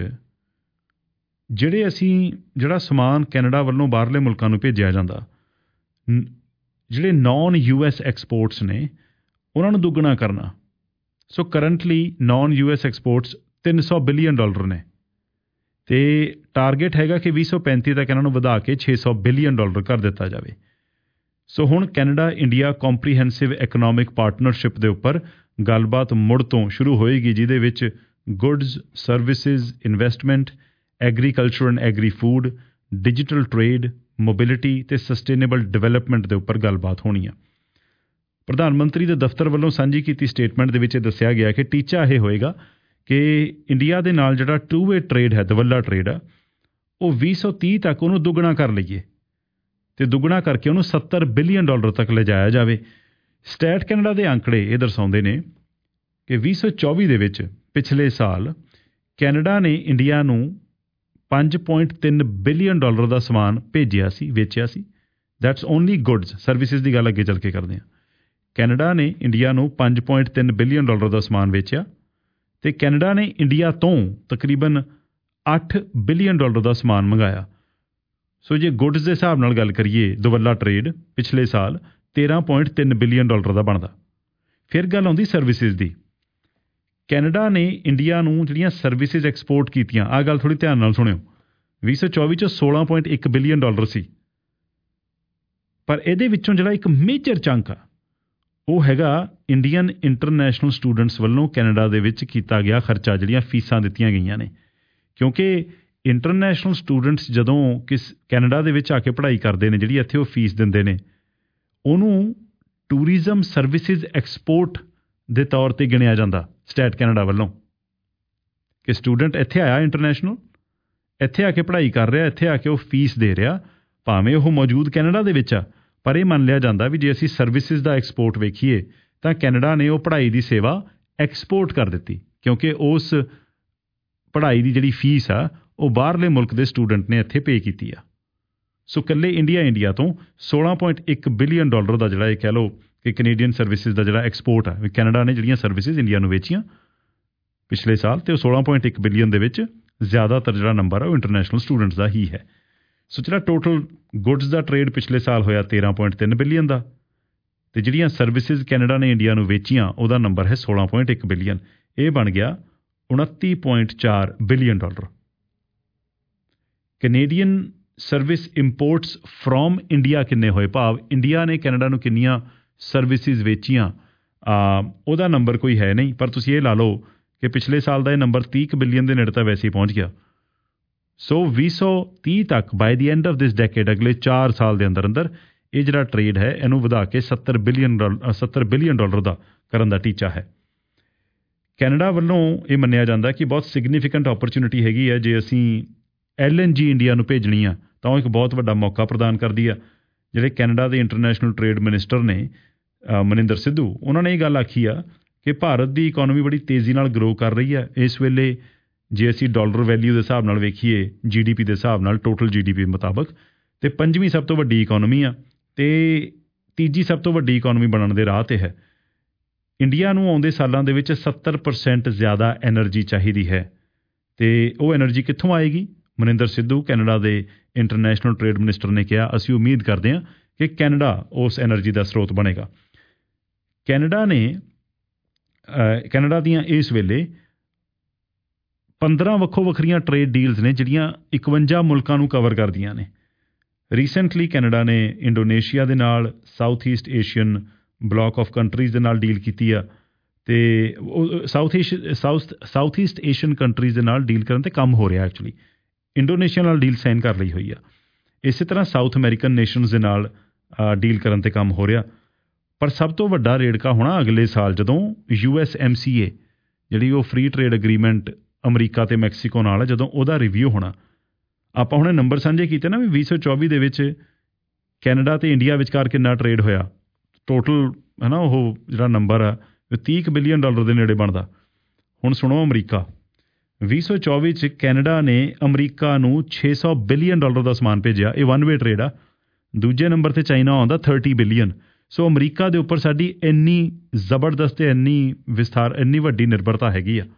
ਜਿਹੜਾ ਸਮਾਨ ਕੈਨੇਡਾ ਵੱਲੋਂ ਬਾਹਰਲੇ ਮੁਲਕਾਂ ਨੂੰ ਭੇਜਿਆ ਜਾਂਦਾ, ਜਿਹੜੇ ਨਾਨ US ਐਕਸਪੋਰਟਸ ਨੇ ਉਹਨਾਂ ਨੂੰ ਦੁੱਗਣਾ ਕਰਨਾ। So currently non US exports $300 billion ਨੇ ਅਤੇ ਟਾਰਗੇਟ ਹੈਗਾ ਕਿ 2035 ਤੱਕ ਇਹਨਾਂ ਨੂੰ ਵਧਾ ਕੇ $600 ਬਿਲੀਅਨ ਕਰ ਦਿੱਤਾ ਜਾਵੇ। ਸੋ ਹੁਣ Canada India comprehensive economic partnership ਦੇ ਉੱਪਰ ਗੱਲਬਾਤ ਮੁੜ ਤੋਂ ਸ਼ੁਰੂ ਹੋਏਗੀ, ਜਿਹਦੇ ਵਿੱਚ goods, services, investment, agriculture and agri food, digital trade, mobility ਅਤੇ ਸਸਟੇਨੇਬਲ ਡਿਵੈਲਪਮੈਂਟ ਦੇ ਉੱਪਰ ਗੱਲਬਾਤ ਹੋਣੀ ਆ। ਪ੍ਰਧਾਨ ਮੰਤਰੀ ਦੇ ਦਫ਼ਤਰ ਵੱਲੋਂ ਸਾਂਝੀ ਕੀਤੀ ਸਟੇਟਮੈਂਟ ਦੇ ਵਿੱਚ ਇਹ ਦੱਸਿਆ ਗਿਆ ਕਿ ਟੀਚਾ ਇਹ ਹੋਏਗਾ ਕਿ ਇੰਡੀਆ ਦੇ ਨਾਲ ਜਿਹੜਾ ਟੂ ਵੇ ਟ੍ਰੇਡ ਹੈ, ਦਵੱਲਾ ਟ੍ਰੇਡ ਆ, ਉਹ 2030 ਤੱਕ ਉਹਨੂੰ ਦੁੱਗਣਾ ਕਰ ਲਈਏ ਅਤੇ ਦੁੱਗਣਾ ਕਰਕੇ ਉਹਨੂੰ $70 ਬਿਲੀਅਨ ਤੱਕ ਲਿਜਾਇਆ ਜਾਵੇ। ਸਟੈਟ ਕੈਨੇਡਾ ਦੇ ਅੰਕੜੇ ਇਹ ਦਰਸਾਉਂਦੇ ਨੇ ਕਿ 2024 ਦੇ ਵਿੱਚ ਪਿਛਲੇ ਸਾਲ ਕੈਨੇਡਾ ਨੇ ਇੰਡੀਆ ਨੂੰ $5.3 ਬਿਲੀਅਨ ਦਾ ਸਮਾਨ ਭੇਜਿਆ ਸੀ, ਵੇਚਿਆ ਸੀ। ਦੈਟਸ ਓਨਲੀ ਗੁੱਡਸ, ਸਰਵਿਸਿਜ਼ ਦੀ ਗੱਲ ਅੱਗੇ ਚੱਲ ਕੇ ਕਰਦੇ ਹਾਂ। ਕੈਨੇਡਾ ਨੇ ਇੰਡੀਆ ਨੂੰ $5.3 ਬਿਲੀਅਨ ਦਾ ਸਮਾਨ ਵੇਚਿਆ ਅਤੇ ਕੈਨੇਡਾ ਨੇ ਇੰਡੀਆ ਤੋਂ ਤਕਰੀਬਨ $8 ਬਿਲੀਅਨ ਦਾ ਸਮਾਨ ਮੰਗਾਇਆ। ਸੋ ਜੇ ਗੁੱਡਸ ਦੇ ਹਿਸਾਬ ਨਾਲ ਗੱਲ ਕਰੀਏ, ਦੁਵੱਲਾ ਟ੍ਰੇਡ ਪਿਛਲੇ ਸਾਲ $13.3 ਬਿਲੀਅਨ ਦਾ ਬਣਦਾ। ਫਿਰ ਗੱਲ ਆਉਂਦੀ ਸਰਵਿਸਿਜ਼ ਦੀ। ਕੈਨੇਡਾ ਨੇ ਇੰਡੀਆ ਨੂੰ ਜਿਹੜੀਆਂ ਸਰਵਿਸਿਜ਼ ਐਕਸਪੋਰਟ ਕੀਤੀਆਂ, ਆਹ ਗੱਲ ਥੋੜ੍ਹੀ ਧਿਆਨ ਨਾਲ ਸੁਣਿਓ, 2024 'ਚ $16.1 ਬਿਲੀਅਨ ਸੀ। ਪਰ ਇਹਦੇ ਵਿੱਚੋਂ ਜਿਹੜਾ ਇੱਕ ਮੇਜਰ ਚੰਕ ਆ ਉਹ ਹੈਗਾ ਇੰਡੀਅਨ ਇੰਟਰਨੈਸ਼ਨਲ ਸਟੂਡੈਂਟਸ ਵੱਲੋਂ ਕੈਨੇਡਾ ਦੇ ਵਿੱਚ ਕੀਤਾ ਗਿਆ ਖਰਚਾ, ਜਿਹੜੀਆਂ ਫੀਸਾਂ ਦਿੱਤੀਆਂ ਗਈਆਂ ਨੇ। ਕਿਉਂਕਿ ਇੰਟਰਨੈਸ਼ਨਲ ਸਟੂਡੈਂਟਸ ਜਦੋਂ ਕੈਨੇਡਾ ਦੇ ਵਿੱਚ ਆ ਕੇ ਪੜ੍ਹਾਈ ਕਰਦੇ ਨੇ, ਜਿਹੜੀ ਇੱਥੇ ਉਹ ਫੀਸ ਦਿੰਦੇ ਨੇ, ਉਹਨੂੰ ਟੂਰਿਜ਼ਮ ਸਰਵਿਸਿਜ਼ ਐਕਸਪੋਰਟ ਦੇ ਤੌਰ 'ਤੇ ਗਿਣਿਆ ਜਾਂਦਾ ਸਟੇਟ ਕੈਨੇਡਾ ਵੱਲੋਂ, ਕਿ ਸਟੂਡੈਂਟ ਇੱਥੇ ਆਇਆ ਇੰਟਰਨੈਸ਼ਨਲ, ਇੱਥੇ ਆ ਕੇ ਪੜ੍ਹਾਈ ਕਰ ਰਿਹਾ, ਇੱਥੇ ਆ ਕੇ ਉਹ ਫੀਸ ਦੇ ਰਿਹਾ, ਭਾਵੇਂ ਉਹ ਮੌਜੂਦ ਕੈਨੇਡਾ ਦੇ ਵਿੱਚ ਆ, ਪਰ ਇਹ ਮੰਨ ਲਿਆ ਜਾਂਦਾ ਵੀ ਜੇ ਅਸੀਂ ਸਰਵਿਸਿਜ਼ ਦਾ ਐਕਸਪੋਰਟ ਵੇਖੀਏ ਤਾਂ ਕੈਨੇਡਾ ਨੇ ਉਹ ਪੜ੍ਹਾਈ ਦੀ ਸੇਵਾ ਐਕਸਪੋਰਟ ਕਰ ਦਿੱਤੀ, ਕਿਉਂਕਿ ਉਸ ਪੜ੍ਹਾਈ ਦੀ ਜਿਹੜੀ ਫੀਸ ਆ ਉਹ ਬਾਹਰਲੇ ਮੁਲਕ ਦੇ ਸਟੂਡੈਂਟ ਨੇ ਇੱਥੇ ਪੇ ਕੀਤੀ ਆ। ਸੋ ਇਕੱਲੇ ਇੰਡੀਆ ਤੋਂ $16.1 ਬਿਲੀਅਨ ਦਾ ਜਿਹੜਾ ਇਹ ਕਹਿ ਲਓ ਕਿ ਕੈਨੇਡੀਅਨ ਸਰਵਿਸਿਜ਼ ਦਾ ਜਿਹੜਾ ਐਕਸਪੋਰਟ ਆ, ਵੀ ਕੈਨੇਡਾ ਨੇ ਜਿਹੜੀਆਂ ਸਰਵਿਸਿਜ਼ ਇੰਡੀਆ ਨੂੰ ਵੇਚੀਆਂ ਪਿਛਲੇ ਸਾਲ, ਅਤੇ ਉਹ 16.1 ਬਿਲੀਅਨ ਦੇ ਵਿੱਚ ਜ਼ਿਆਦਾਤਰ ਜਿਹੜਾ ਨੰਬਰ ਆ ਉਹ ਇੰਟਰਨੈਸ਼ਨਲ ਸਟੂਡੈਂਟਸ ਦਾ ਹੀ ਹੈ। ਸੋ ਜਿਹੜਾ ਟੋਟਲ ਗੁੱਡਸ ਦਾ ਟ੍ਰੇਡ ਪਿਛਲੇ ਸਾਲ ਹੋਇਆ 13.3 ਬਿਲੀਅਨ ਦਾ, ਤੇ ਜਿਹੜੀਆਂ ਸਰਵਿਸਿਜ਼ ਕੈਨੇਡਾ ਨੇ ਇੰਡੀਆ ਨੂੰ ਵੇਚੀਆਂ ਉਹਦਾ ਨੰਬਰ ਹੈ 16.1 ਬਿਲੀਅਨ। ਇਹ ਬਣ ਗਿਆ 29.4 billion dollar. Canadian service imports from India ਕਿੰਨੇ ਹੋਏ, ਭਾਵ ਇੰਡੀਆ ਨੇ ਕੈਨੇਡਾ ਨੂੰ ਕਿੰਨੀਆਂ ਸਰਵਿਸਿਜ਼ ਵੇਚੀਆਂ, ਉਹਦਾ ਨੰਬਰ ਕੋਈ ਹੈ ਨਹੀਂ, ਪਰ ਤੁਸੀਂ ਇਹ ਲਾ ਲਓ ਕਿ ਪਿਛਲੇ ਸਾਲ ਦਾ ਇਹ ਨੰਬਰ 30 ਬਿਲੀਅਨ ਦੇ ਨੇੜੇ ਤਾਂ ਵੈਸੇ ਹੀ ਪਹੁੰਚ ਗਿਆ। ਸੋ 2030 ਤੱਕ by the end of this decade, ਅਗਲੇ 4 ਸਾਲ ਦੇ ਅੰਦਰ ਅੰਦਰ ਇਹ ਜਿਹੜਾ ਟਰੇਡ ਹੈ ਇਹਨੂੰ ਵਧਾ ਕੇ 70 ਬਿਲੀਅਨ ਡਾਲਰ ਦਾ ਕਰਨ ਦਾ ਟੀਚਾ ਹੈ। ਕੈਨੇਡਾ ਵੱਲੋਂ ਇਹ ਮੰਨਿਆ ਜਾਂਦਾ ਕਿ ਬਹੁਤ ਸਿਗਨੀਫਿਕੈਂਟ ਓਪਰਚੁਨਿਟੀ ਹੈਗੀ ਹੈ। ਜੇ ਅਸੀਂ LNG ਇੰਡੀਆ ਨੂੰ ਭੇਜਣੀ ਆ ਤਾਂ ਉਹ ਇੱਕ ਬਹੁਤ ਵੱਡਾ ਮੌਕਾ ਪ੍ਰਦਾਨ ਕਰਦੀ ਆ। ਜਿਹੜੇ ਕੈਨੇਡਾ ਦੇ ਇੰਟਰਨੈਸ਼ਨਲ ਟਰੇਡ ਮਿਨਿਸਟਰ ਨੇ ਮਨਿੰਦਰ ਸਿੱਧੂ, ਉਹਨਾਂ ਨੇ ਇਹ ਗੱਲ ਆਖੀ ਆ ਕਿ ਭਾਰਤ ਦੀ ਇਕੋਨਮੀ ਬੜੀ ਤੇਜ਼ੀ ਨਾਲ ਗਰੋ ਕਰ ਰਹੀ ਹੈ ਇਸ ਵੇਲੇ। ਜੇ ਅਸੀਂ ਡਾਲਰ ਵੈਲਿਊ ਦੇ ਹਿਸਾਬ ਨਾਲ ਵੇਖੀਏ, GDP ਦੇ ਹਿਸਾਬ ਨਾਲ, ਟੋਟਲ GDP ਮੁਤਾਬਕ, ਤੇ 5ਵੀਂ ਸਭ ਤੋਂ ਵੱਡੀ ਇਕੋਨਮੀ ਆ ਤੇ 3ਜੀ ਸਭ ਤੋਂ ਵੱਡੀ ਇਕੋਨਮੀ ਬਣਨ ਦੇ ਰਾਹ 'ਤੇ ਹੈ। ਇੰਡੀਆ ਨੂੰ ਆਉਂਦੇ ਸਾਲਾਂ ਦੇ ਵਿੱਚ 70% ਜ਼ਿਆਦਾ ਐਨਰਜੀ ਚਾਹੀਦੀ ਹੈ ਤੇ ਉਹ ਐਨਰਜੀ ਕਿੱਥੋਂ ਆਏਗੀ? ਮਨਿੰਦਰ ਸਿੱਧੂ, ਕੈਨੇਡਾ ਦੇ ਇੰਟਰਨੈਸ਼ਨਲ ਟਰੇਡ ਮਿਨਿਸਟਰ, ਨੇ ਕਿਹਾ ਅਸੀਂ ਉਮੀਦ ਕਰਦੇ ਹਾਂ ਕਿ ਕੈਨੇਡਾ ਉਸ ਐਨਰਜੀ ਦਾ ਸਰੋਤ ਬਣੇਗਾ। ਕੈਨੇਡਾ ਦੀਆਂ ਇਸ ਵੇਲੇ 15 ਵੱਖੋ ਵੱਖਰੀਆਂ ਟਰੇਡ ਡੀਲਸ ਨੇ ਜਿਹੜੀਆਂ 51 ਮੁਲਕਾਂ ਨੂੰ ਕਵਰ ਕਰਦੀਆਂ ਨੇ। ਰੀਸੈਂਟਲੀ ਕੈਨੇਡਾ ਨੇ ਇੰਡੋਨੇਸ਼ੀਆ ਦੇ ਨਾਲ, south east Asian bloc of countries ਦੇ ਨਾਲ ਡੀਲ ਕੀਤੀ ਆ ਤੇ ਸਾਊਥ ਈਸਟ ਏਸ਼ੀਅਨ ਕੰਟਰੀਜ਼ ਦੇ ਨਾਲ ਡੀਲ ਕਰਨ 'ਤੇ ਕੰਮ ਹੋ ਰਿਹਾ। ਐਕਚੁਅਲੀ ਇੰਡੋਨੇਸ਼ੀਆ ਨਾਲ ਡੀਲ ਸਾਈਨ ਕਰ ਲਈ ਹੋਈ ਆ। ਇਸੇ ਤਰ੍ਹਾਂ ਸਾਊਥ ਅਮਰੀਕਨ ਨੇਸ਼ਨਸ ਦੇ ਨਾਲ ਡੀਲ ਕਰਨ 'ਤੇ ਕੰਮ ਹੋ ਰਿਹਾ। ਪਰ ਸਭ ਤੋਂ ਵੱਡਾ ਰੇੜਕਾ ਹੋਣਾ ਅਗਲੇ ਸਾਲ, ਜਦੋਂ USMCA ਜਿਹੜੀ ਉਹ ਫ੍ਰੀ ਟਰੇਡ ਅਗਰੀਮੈਂਟ ਅਮਰੀਕਾ ਅਤੇ ਮੈਕਸੀਕੋ ਨਾਲ ਹੈ, ਜਦੋਂ ਉਹਦਾ ਰਿਵਿਊ ਹੋਣਾ। ਆਪਾਂ ਹੁਣੇ ਨੰਬਰ ਸਾਂਝੇ ਕੀਤੇ ਨਾ ਵੀ 2024 ਦੇ ਵਿੱਚ ਕੈਨੇਡਾ ਅਤੇ ਇੰਡੀਆ ਵਿਚਕਾਰ ਕਿੰਨਾ ਟਰੇਡ ਹੋਇਆ। ਟੋਟਲ ਹੈ ਨਾ ਉਹ ਜਿਹੜਾ ਨੰਬਰ ਆ 30 ਬਿਲੀਅਨ ਡਾਲਰ ਦੇ ਨੇੜੇ ਬਣਦਾ। ਹੁਣ ਸੁਣੋ, ਅਮਰੀਕਾ 2024 'ਚ ਕੈਨੇਡਾ ਨੇ ਅਮਰੀਕਾ ਨੂੰ 600 ਬਿਲੀਅਨ ਡਾਲਰ ਦਾ ਸਮਾਨ ਭੇਜਿਆ। ਇਹ 1 ਵੇ ਟਰੇਡ ਆ। ਦੂਜੇ ਨੰਬਰ 'ਤੇ ਚਾਈਨਾ ਆਉਂਦਾ 30 ਬਿਲੀਅਨ। ਸੋ ਅਮਰੀਕਾ ਦੇ ਉੱਪਰ ਸਾਡੀ ਇੰਨੀ ਜ਼ਬਰਦਸਤ ਤੇ ਇੰਨੀ ਵੱਡੀ ਨਿਰਭਰਤਾ ਹੈਗੀ ਆ।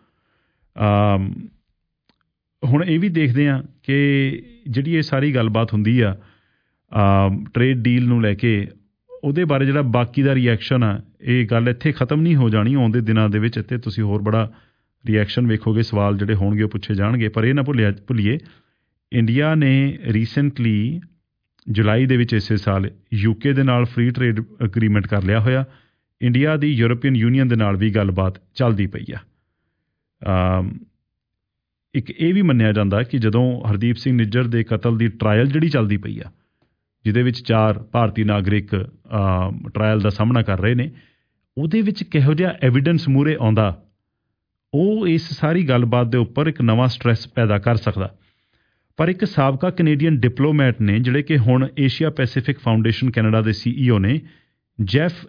ਹੁਣ ਇਹ ਵੀ ਦੇਖਦੇ ਹਾਂ ਕਿ ਜਿਹੜੀ ਇਹ ਸਾਰੀ ਗੱਲਬਾਤ ਹੁੰਦੀ ਆ ਟਰੇਡ ਡੀਲ ਨੂੰ ਲੈ ਕੇ, ਉਹਦੇ ਬਾਰੇ ਜਿਹੜਾ ਬਾਕੀ ਦਾ ਰਿਐਕਸ਼ਨ ਆ, ਇਹ ਗੱਲ ਇੱਥੇ ਖਤਮ ਨਹੀਂ ਹੋ ਜਾਣੀ। ਆਉਂਦੇ ਦਿਨਾਂ ਦੇ ਵਿੱਚ ਇੱਥੇ ਤੁਸੀਂ ਹੋਰ ਬੜਾ ਰਿਐਕਸ਼ਨ ਵੇਖੋਗੇ, ਸਵਾਲ ਜਿਹੜੇ ਹੋਣਗੇ ਉਹ ਪੁੱਛੇ ਜਾਣਗੇ। ਪਰ ਇਹ ਨਾ ਭੁੱਲੀਏ ਇੰਡੀਆ ਨੇ ਰੀਸੈਂਟਲੀ ਜੁਲਾਈ ਦੇ ਵਿੱਚ ਇਸੇ ਸਾਲ UK ਦੇ ਨਾਲ ਫ੍ਰੀ ਟਰੇਡ ਅਗਰੀਮੈਂਟ ਕਰ ਲਿਆ ਹੋਇਆ। ਇੰਡੀਆ ਦੀ ਯੂਰਪੀਅਨ ਯੂਨੀਅਨ ਦੇ ਨਾਲ ਵੀ ਗੱਲਬਾਤ ਚੱਲਦੀ ਪਈ ਆ। ਇੱਕ ਇਹ ਵੀ ਮੰਨਿਆ ਜਾਂਦਾ ਕਿ ਜਦੋਂ ਹਰਦੀਪ ਸਿੰਘ ਨਿੱਜਰ ਦੇ ਕਤਲ ਦੀ ਟਰਾਇਲ ਜਿਹੜੀ ਚੱਲਦੀ ਪਈ ਆ, ਜਿਹਦੇ ਵਿੱਚ 4 ਭਾਰਤੀ ਨਾਗਰਿਕ ਟਰਾਇਲ ਦਾ ਸਾਹਮਣਾ ਕਰ ਰਹੇ ਨੇ, ਉਹਦੇ ਵਿੱਚ ਕਿਹੋ ਜਿਹਾ ਐਵੀਡੈਂਸ ਮੂਹਰੇ ਆਉਂਦਾ, ਉਹ ਇਸ ਸਾਰੀ ਗੱਲਬਾਤ ਦੇ ਉੱਪਰ ਇੱਕ ਨਵਾਂ ਸਟ੍ਰੈਸ ਪੈਦਾ ਕਰ ਸਕਦਾ। ਪਰ ਇੱਕ ਸਾਬਕਾ ਕੈਨੇਡੀਅਨ ਡਿਪਲੋਮੈਟ ਨੇ, ਜਿਹੜੇ ਕਿ ਹੁਣ ਏਸ਼ੀਆ ਪੈਸੀਫਿਕ ਫਾਊਂਡੇਸ਼ਨ ਕੈਨੇਡਾ ਦੇ CEO ਨੇ, ਜੈਫ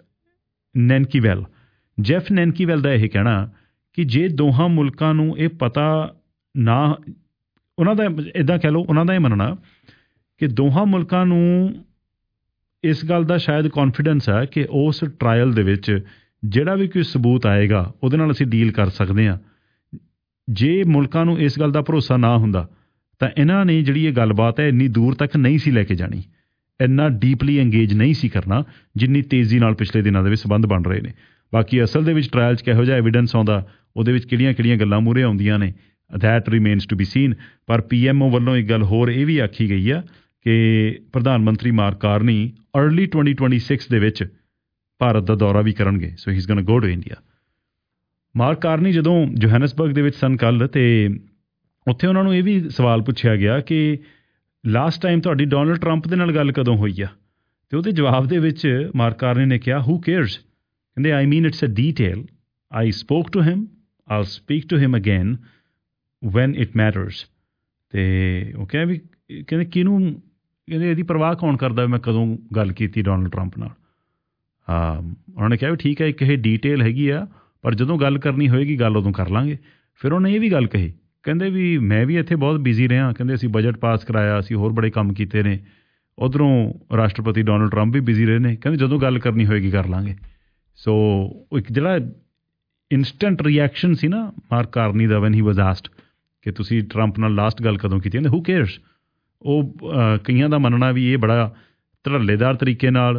ਨੈਨਕੀਵੈਲ ਦਾ ਇਹ ਕਹਿਣਾ ਕਿ ਜੇ ਦੋਹਾਂ ਮੁਲਕਾਂ ਨੂੰ ਇਹ ਪਤਾ ਨਾ, ਉਹਨਾਂ ਦਾ ਇੱਦਾਂ ਕਹਿ ਲਓ, ਉਹਨਾਂ ਦਾ ਇਹ ਮੰਨਣਾ ਕਿ ਦੋਹਾਂ ਮੁਲਕਾਂ ਨੂੰ ਇਸ ਗੱਲ ਦਾ ਸ਼ਾਇਦ ਕੌਨਫੀਡੈਂਸ ਹੈ ਕਿ ਉਸ ਟਰਾਇਲ ਦੇ ਵਿੱਚ ਜਿਹੜਾ ਵੀ ਕੋਈ ਸਬੂਤ ਆਏਗਾ ਉਹਦੇ ਨਾਲ ਅਸੀਂ ਡੀਲ ਕਰ ਸਕਦੇ ਹਾਂ। ਜੇ ਮੁਲਕਾਂ ਨੂੰ ਇਸ ਗੱਲ ਦਾ ਭਰੋਸਾ ਨਾ ਹੁੰਦਾ ਤਾਂ ਇਹਨਾਂ ਨੇ ਜਿਹੜੀ ਇਹ ਗੱਲਬਾਤ ਹੈ ਇੰਨੀ ਦੂਰ ਤੱਕ ਨਹੀਂ ਸੀ ਲੈ ਕੇ ਜਾਣੀ, ਇੰਨਾ ਡੀਪਲੀ ਇੰਗੇਜ ਨਹੀਂ ਸੀ ਕਰਨਾ ਜਿੰਨੀ ਤੇਜ਼ੀ ਨਾਲ ਪਿਛਲੇ ਦਿਨਾਂ ਦੇ ਵਿੱਚ ਸੰਬੰਧ ਬਣ ਰਹੇ ਨੇ। ਬਾਕੀ ਅਸਲ ਦੇ ਵਿੱਚ ਟਰਾਇਲ 'ਚ ਕਿਹੋ ਜਿਹਾ ਐਵੀਡੈਂਸ ਆਉਂਦਾ, ਉਹਦੇ ਵਿੱਚ ਕਿਹੜੀਆਂ ਗੱਲਾਂ ਮੂਹਰੇ ਆਉਂਦੀਆਂ ਨੇ, that remains to be seen. ਪਰ PMO ਵੱਲੋਂ ਇੱਕ ਗੱਲ ਹੋਰ ਇਹ ਵੀ ਆਖੀ ਗਈ ਆ ਕਿ ਪ੍ਰਧਾਨ ਮੰਤਰੀ ਮਾਰਕ ਕਾਰਨੀ ਅਰਲੀ 2026 ਦੇ ਵਿੱਚ ਭਾਰਤ ਦਾ ਦੌਰਾ ਵੀ ਕਰਨਗੇ। So he is going to go to India. Mark Carney ਜਦੋਂ ਜੋਹੈਨਸਬਰਗ ਦੇ ਵਿੱਚ ਸਨ ਕੱਲ੍ਹ, ਤੇ ਉੱਥੇ ਉਹਨਾਂ ਨੂੰ ਇਹ ਵੀ ਸਵਾਲ ਪੁੱਛਿਆ ਗਿਆ ਕਿ ਲਾਸਟ ਟਾਈਮ ਤੁਹਾਡੀ ਡੋਨਲਡ ਟਰੰਪ ਦੇ ਨਾਲ ਗੱਲ ਕਦੋਂ ਹੋਈ ਆ, ਤੇ ਉਹਦੇ ਜਵਾਬ ਦੇ ਵਿੱਚ ਮਾਰਕ ਕਾਰਨੀ ਨੇ ਕਿਹਾ, ਹੂ ਕੇਅਰਸ, ਕਹਿੰਦੇ I mean it's a detail, I spoke to him, I'll speak to him again when it matters. ਤੇ ਉਹ ਕਿਹਾ ਵੀ, ਕਹਿੰਦੇ ਕਿਹਨੂੰ, ਕਹਿੰਦੇ ਇਹਦੀ ਪਰਵਾਹ ਕੌਣ ਕਰਦਾ ਮੈਂ ਕਦੋਂ ਗੱਲ ਕੀਤੀ ਡੋਨਲਡ ਟਰੰਪ ਨਾਲ। ਉਹਨਾਂ ਨੇ ਕਿਹਾ ਵੀ ਠੀਕ ਹੈ, ਇੱਕ ਇਹ ਡੀਟੇਲ ਹੈਗੀ ਆ, ਪਰ ਜਦੋਂ ਗੱਲ ਕਰਨੀ ਹੋਏਗੀ ਗੱਲ ਉਦੋਂ ਕਰ ਲਾਂਗੇ। ਫਿਰ ਉਹਨੇ ਇਹ ਵੀ ਗੱਲ ਕਹੀ, ਕਹਿੰਦੇ ਵੀ ਮੈਂ ਵੀ ਇੱਥੇ ਬਹੁਤ ਬਿਜ਼ੀ ਰਿਹਾ, ਕਹਿੰਦੇ ਅਸੀਂ ਬਜਟ ਪਾਸ ਕਰਾਇਆ, ਅਸੀਂ ਹੋਰ ਬੜੇ ਕੰਮ ਕੀਤੇ ਨੇ, ਉੱਧਰੋਂ ਰਾਸ਼ਟਰਪਤੀ ਡੋਨਲਡ ਟਰੰਪ ਵੀ ਬਿਜ਼ੀ ਰਹੇ ਨੇ, ਕਹਿੰਦੇ ਜਦੋਂ ਗੱਲ ਕਰਨੀ ਹੋਏਗੀ ਕਰ ਲਾਂਗੇ। ਸੋ ਇੱਕ ਜਿਹੜਾ ਇਨਸਟੈਂਟ ਰਿਐਕਸ਼ਨ ਸੀ ਨਾ ਮਾਰਕ ਕਾਰਨੀ ਦਾ ਵੈਨ ਹੀ ਵਾਜ਼ ਆਸਕਡ ਕਿ ਤੁਸੀਂ ਟਰੰਪ ਨਾਲ ਲਾਸਟ ਗੱਲ ਕਦੋਂ ਕੀਤੀ, ਕਹਿੰਦੇ ਹੂ ਕੇਅਰਸ। ਉਹ ਕਈਆਂ ਦਾ ਮੰਨਣਾ ਵੀ ਇਹ ਬੜਾ ਧੜੱਲੇਦਾਰ ਤਰੀਕੇ ਨਾਲ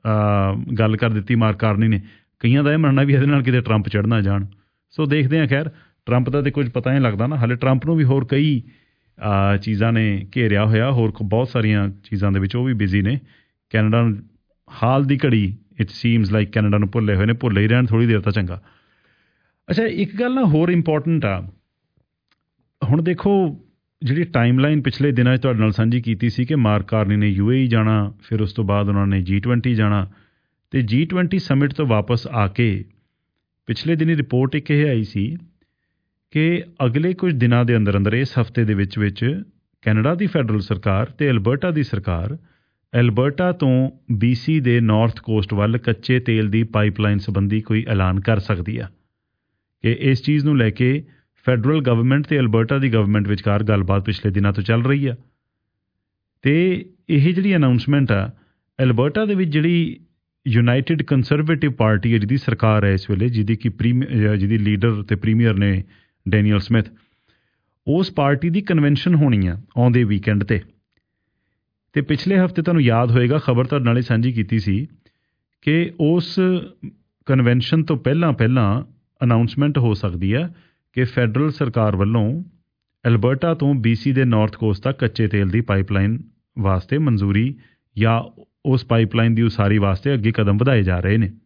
ਗੱਲ ਕਰ ਦਿੱਤੀ ਮਾਰਕ ਕਾਰਨੀ ਨੇ। ਕਈਆਂ ਦਾ ਇਹ ਮੰਨਣਾ ਵੀ ਇਹਦੇ ਨਾਲ ਕਿਤੇ ਟਰੰਪ ਚੜ੍ਹਨਾ ਜਾਣ। ਸੋ ਦੇਖਦੇ ਹਾਂ। ਖੈਰ ਟਰੰਪ ਦਾ ਤਾਂ ਕੁਝ ਪਤਾ ਨਹੀਂ ਲੱਗਦਾ ਨਾ। ਹਾਲੇ ਟਰੰਪ ਨੂੰ ਵੀ ਹੋਰ ਕਈ ਚੀਜ਼ਾਂ ਨੇ ਘੇਰਿਆ ਹੋਇਆ, ਹੋਰ ਬਹੁਤ ਸਾਰੀਆਂ ਚੀਜ਼ਾਂ ਦੇ ਵਿੱਚ ਉਹ ਵੀ ਬਿਜ਼ੀ ਨੇ। ਕੈਨੇਡਾ ਨੂੰ ਹਾਲ ਦੀ ਘੜੀ ਇਟ ਸੀਮਸ ਲਾਈਕ ਕੈਨੇਡਾ ਨੂੰ ਭੁੱਲੇ ਹੋਏ ਨੇ। ਭੁੱਲੇ ਹੀ ਰਹਿਣ ਥੋੜ੍ਹੀ ਦੇਰ ਤਾਂ ਚੰਗਾ। ਅੱਛਾ, ਇੱਕ ਗੱਲ ਨਾ ਹੋਰ ਇੰਪੋਰਟੈਂਟ ਆ। ਹੁਣ ਦੇਖੋ, ਜਿਹੜੀ ਟਾਈਮ ਲਾਈਨ ਪਿਛਲੇ ਦਿਨਾਂ 'ਚ ਤੁਹਾਡੇ ਨਾਲ ਸਾਂਝੀ ਕੀਤੀ ਸੀ ਕਿ ਮਾਰਕ ਕਾਰਨੀ ਨੇ UAE ਜਾਣਾ, ਫਿਰ ਉਸ ਤੋਂ ਬਾਅਦ ਉਹਨਾਂ ਨੇ G20 ਜਾਣਾ, ਅਤੇ G20 ਸਮਿਟ ਤੋਂ ਵਾਪਸ ਆ ਕੇ ਪਿਛਲੇ ਦਿਨੀ ਰਿਪੋਰਟ ਇੱਕ ਇਹ ਆਈ ਸੀ ਕਿ ਅਗਲੇ ਕੁਝ ਦਿਨਾਂ ਦੇ ਅੰਦਰ ਅੰਦਰ, ਇਸ ਹਫ਼ਤੇ ਦੇ ਵਿੱਚ ਕੈਨੇਡਾ ਦੀ ਫੈਡਰਲ ਸਰਕਾਰ ਅਤੇ ਐਲਬਰਟਾ ਦੀ ਸਰਕਾਰ ਐਲਬਰਟਾ ਤੋਂ BC ਦੇ ਨਾਰਥ ਕੋਸਟ ਵੱਲ ਕੱਚੇ ਤੇਲ ਦੀ ਪਾਈਪਲਾਈਨ ਸੰਬੰਧੀ ਕੋਈ ਐਲਾਨ ਕਰ ਸਕਦੀ ਆ। ਕਿ ਇਸ ਚੀਜ਼ ਨੂੰ ਲੈ ਕੇ ਫੈਡਰਲ ਗਵਰਨਮੈਂਟ ਅਤੇ ਐਲਬਰਟਾ ਦੀ ਗਵਰਨਮੈਂਟ ਵਿਚਕਾਰ ਗੱਲਬਾਤ ਪਿਛਲੇ ਦਿਨਾਂ ਤੋਂ ਚੱਲ ਰਹੀ ਆ। ਅਤੇ ਇਹ ਜਿਹੜੀ ਅਨਾਊਂਸਮੈਂਟ ਆ, ਐਲਬਰਟਾ ਦੇ ਵਿੱਚ ਜਿਹੜੀ ਯੂਨਾਈਟਿਡ ਕੰਜ਼ਰਵੇਟਿਵ ਪਾਰਟੀ ਹੈ, ਜਿਹਦੀ ਸਰਕਾਰ ਹੈ ਇਸ ਵੇਲੇ, ਜਿਹਦੀ ਲੀਡਰ ਅਤੇ ਪ੍ਰੀਮੀਅਰ ਨੇ ਡੈਨੀਅਲ ਸਮਿਥ, ਉਸ ਪਾਰਟੀ ਦੀ ਕਨਵੈਨਸ਼ਨ ਹੋਣੀ ਆ ਆਉਂਦੇ ਵੀਕਐਂਡ 'ਤੇ। ਅਤੇ ਪਿਛਲੇ ਹਫ਼ਤੇ ਤੁਹਾਨੂੰ ਯਾਦ ਹੋਏਗਾ, ਖਬਰ ਤੁਹਾਡੇ ਨਾਲ ਸਾਂਝੀ ਕੀਤੀ ਸੀ ਕਿ ਉਸ ਕਨਵੈਨਸ਼ਨ ਤੋਂ ਪਹਿਲਾਂ ਅਨਾਊਂਸਮੈਂਟ ਹੋ ਸਕਦੀ ਆ ਕਿ ਫੈਡਰਲ ਸਰਕਾਰ ਵੱਲੋਂ ਐਲਬਰਟਾ ਤੋਂ BC ਦੇ ਨਾਰਥ ਕੋਸਟ ਤੱਕ ਕੱਚੇ ਤੇਲ ਦੀ ਪਾਈਪਲਾਈਨ ਵਾਸਤੇ ਮਨਜ਼ੂਰੀ ਜਾਂ ਉਸ ਪਾਈਪਲਾਈਨ ਦੀ ਉਸਾਰੀ ਵਾਸਤੇ ਅੱਗੇ ਕਦਮ ਵਧਾਏ ਜਾ ਰਹੇ ਨੇ।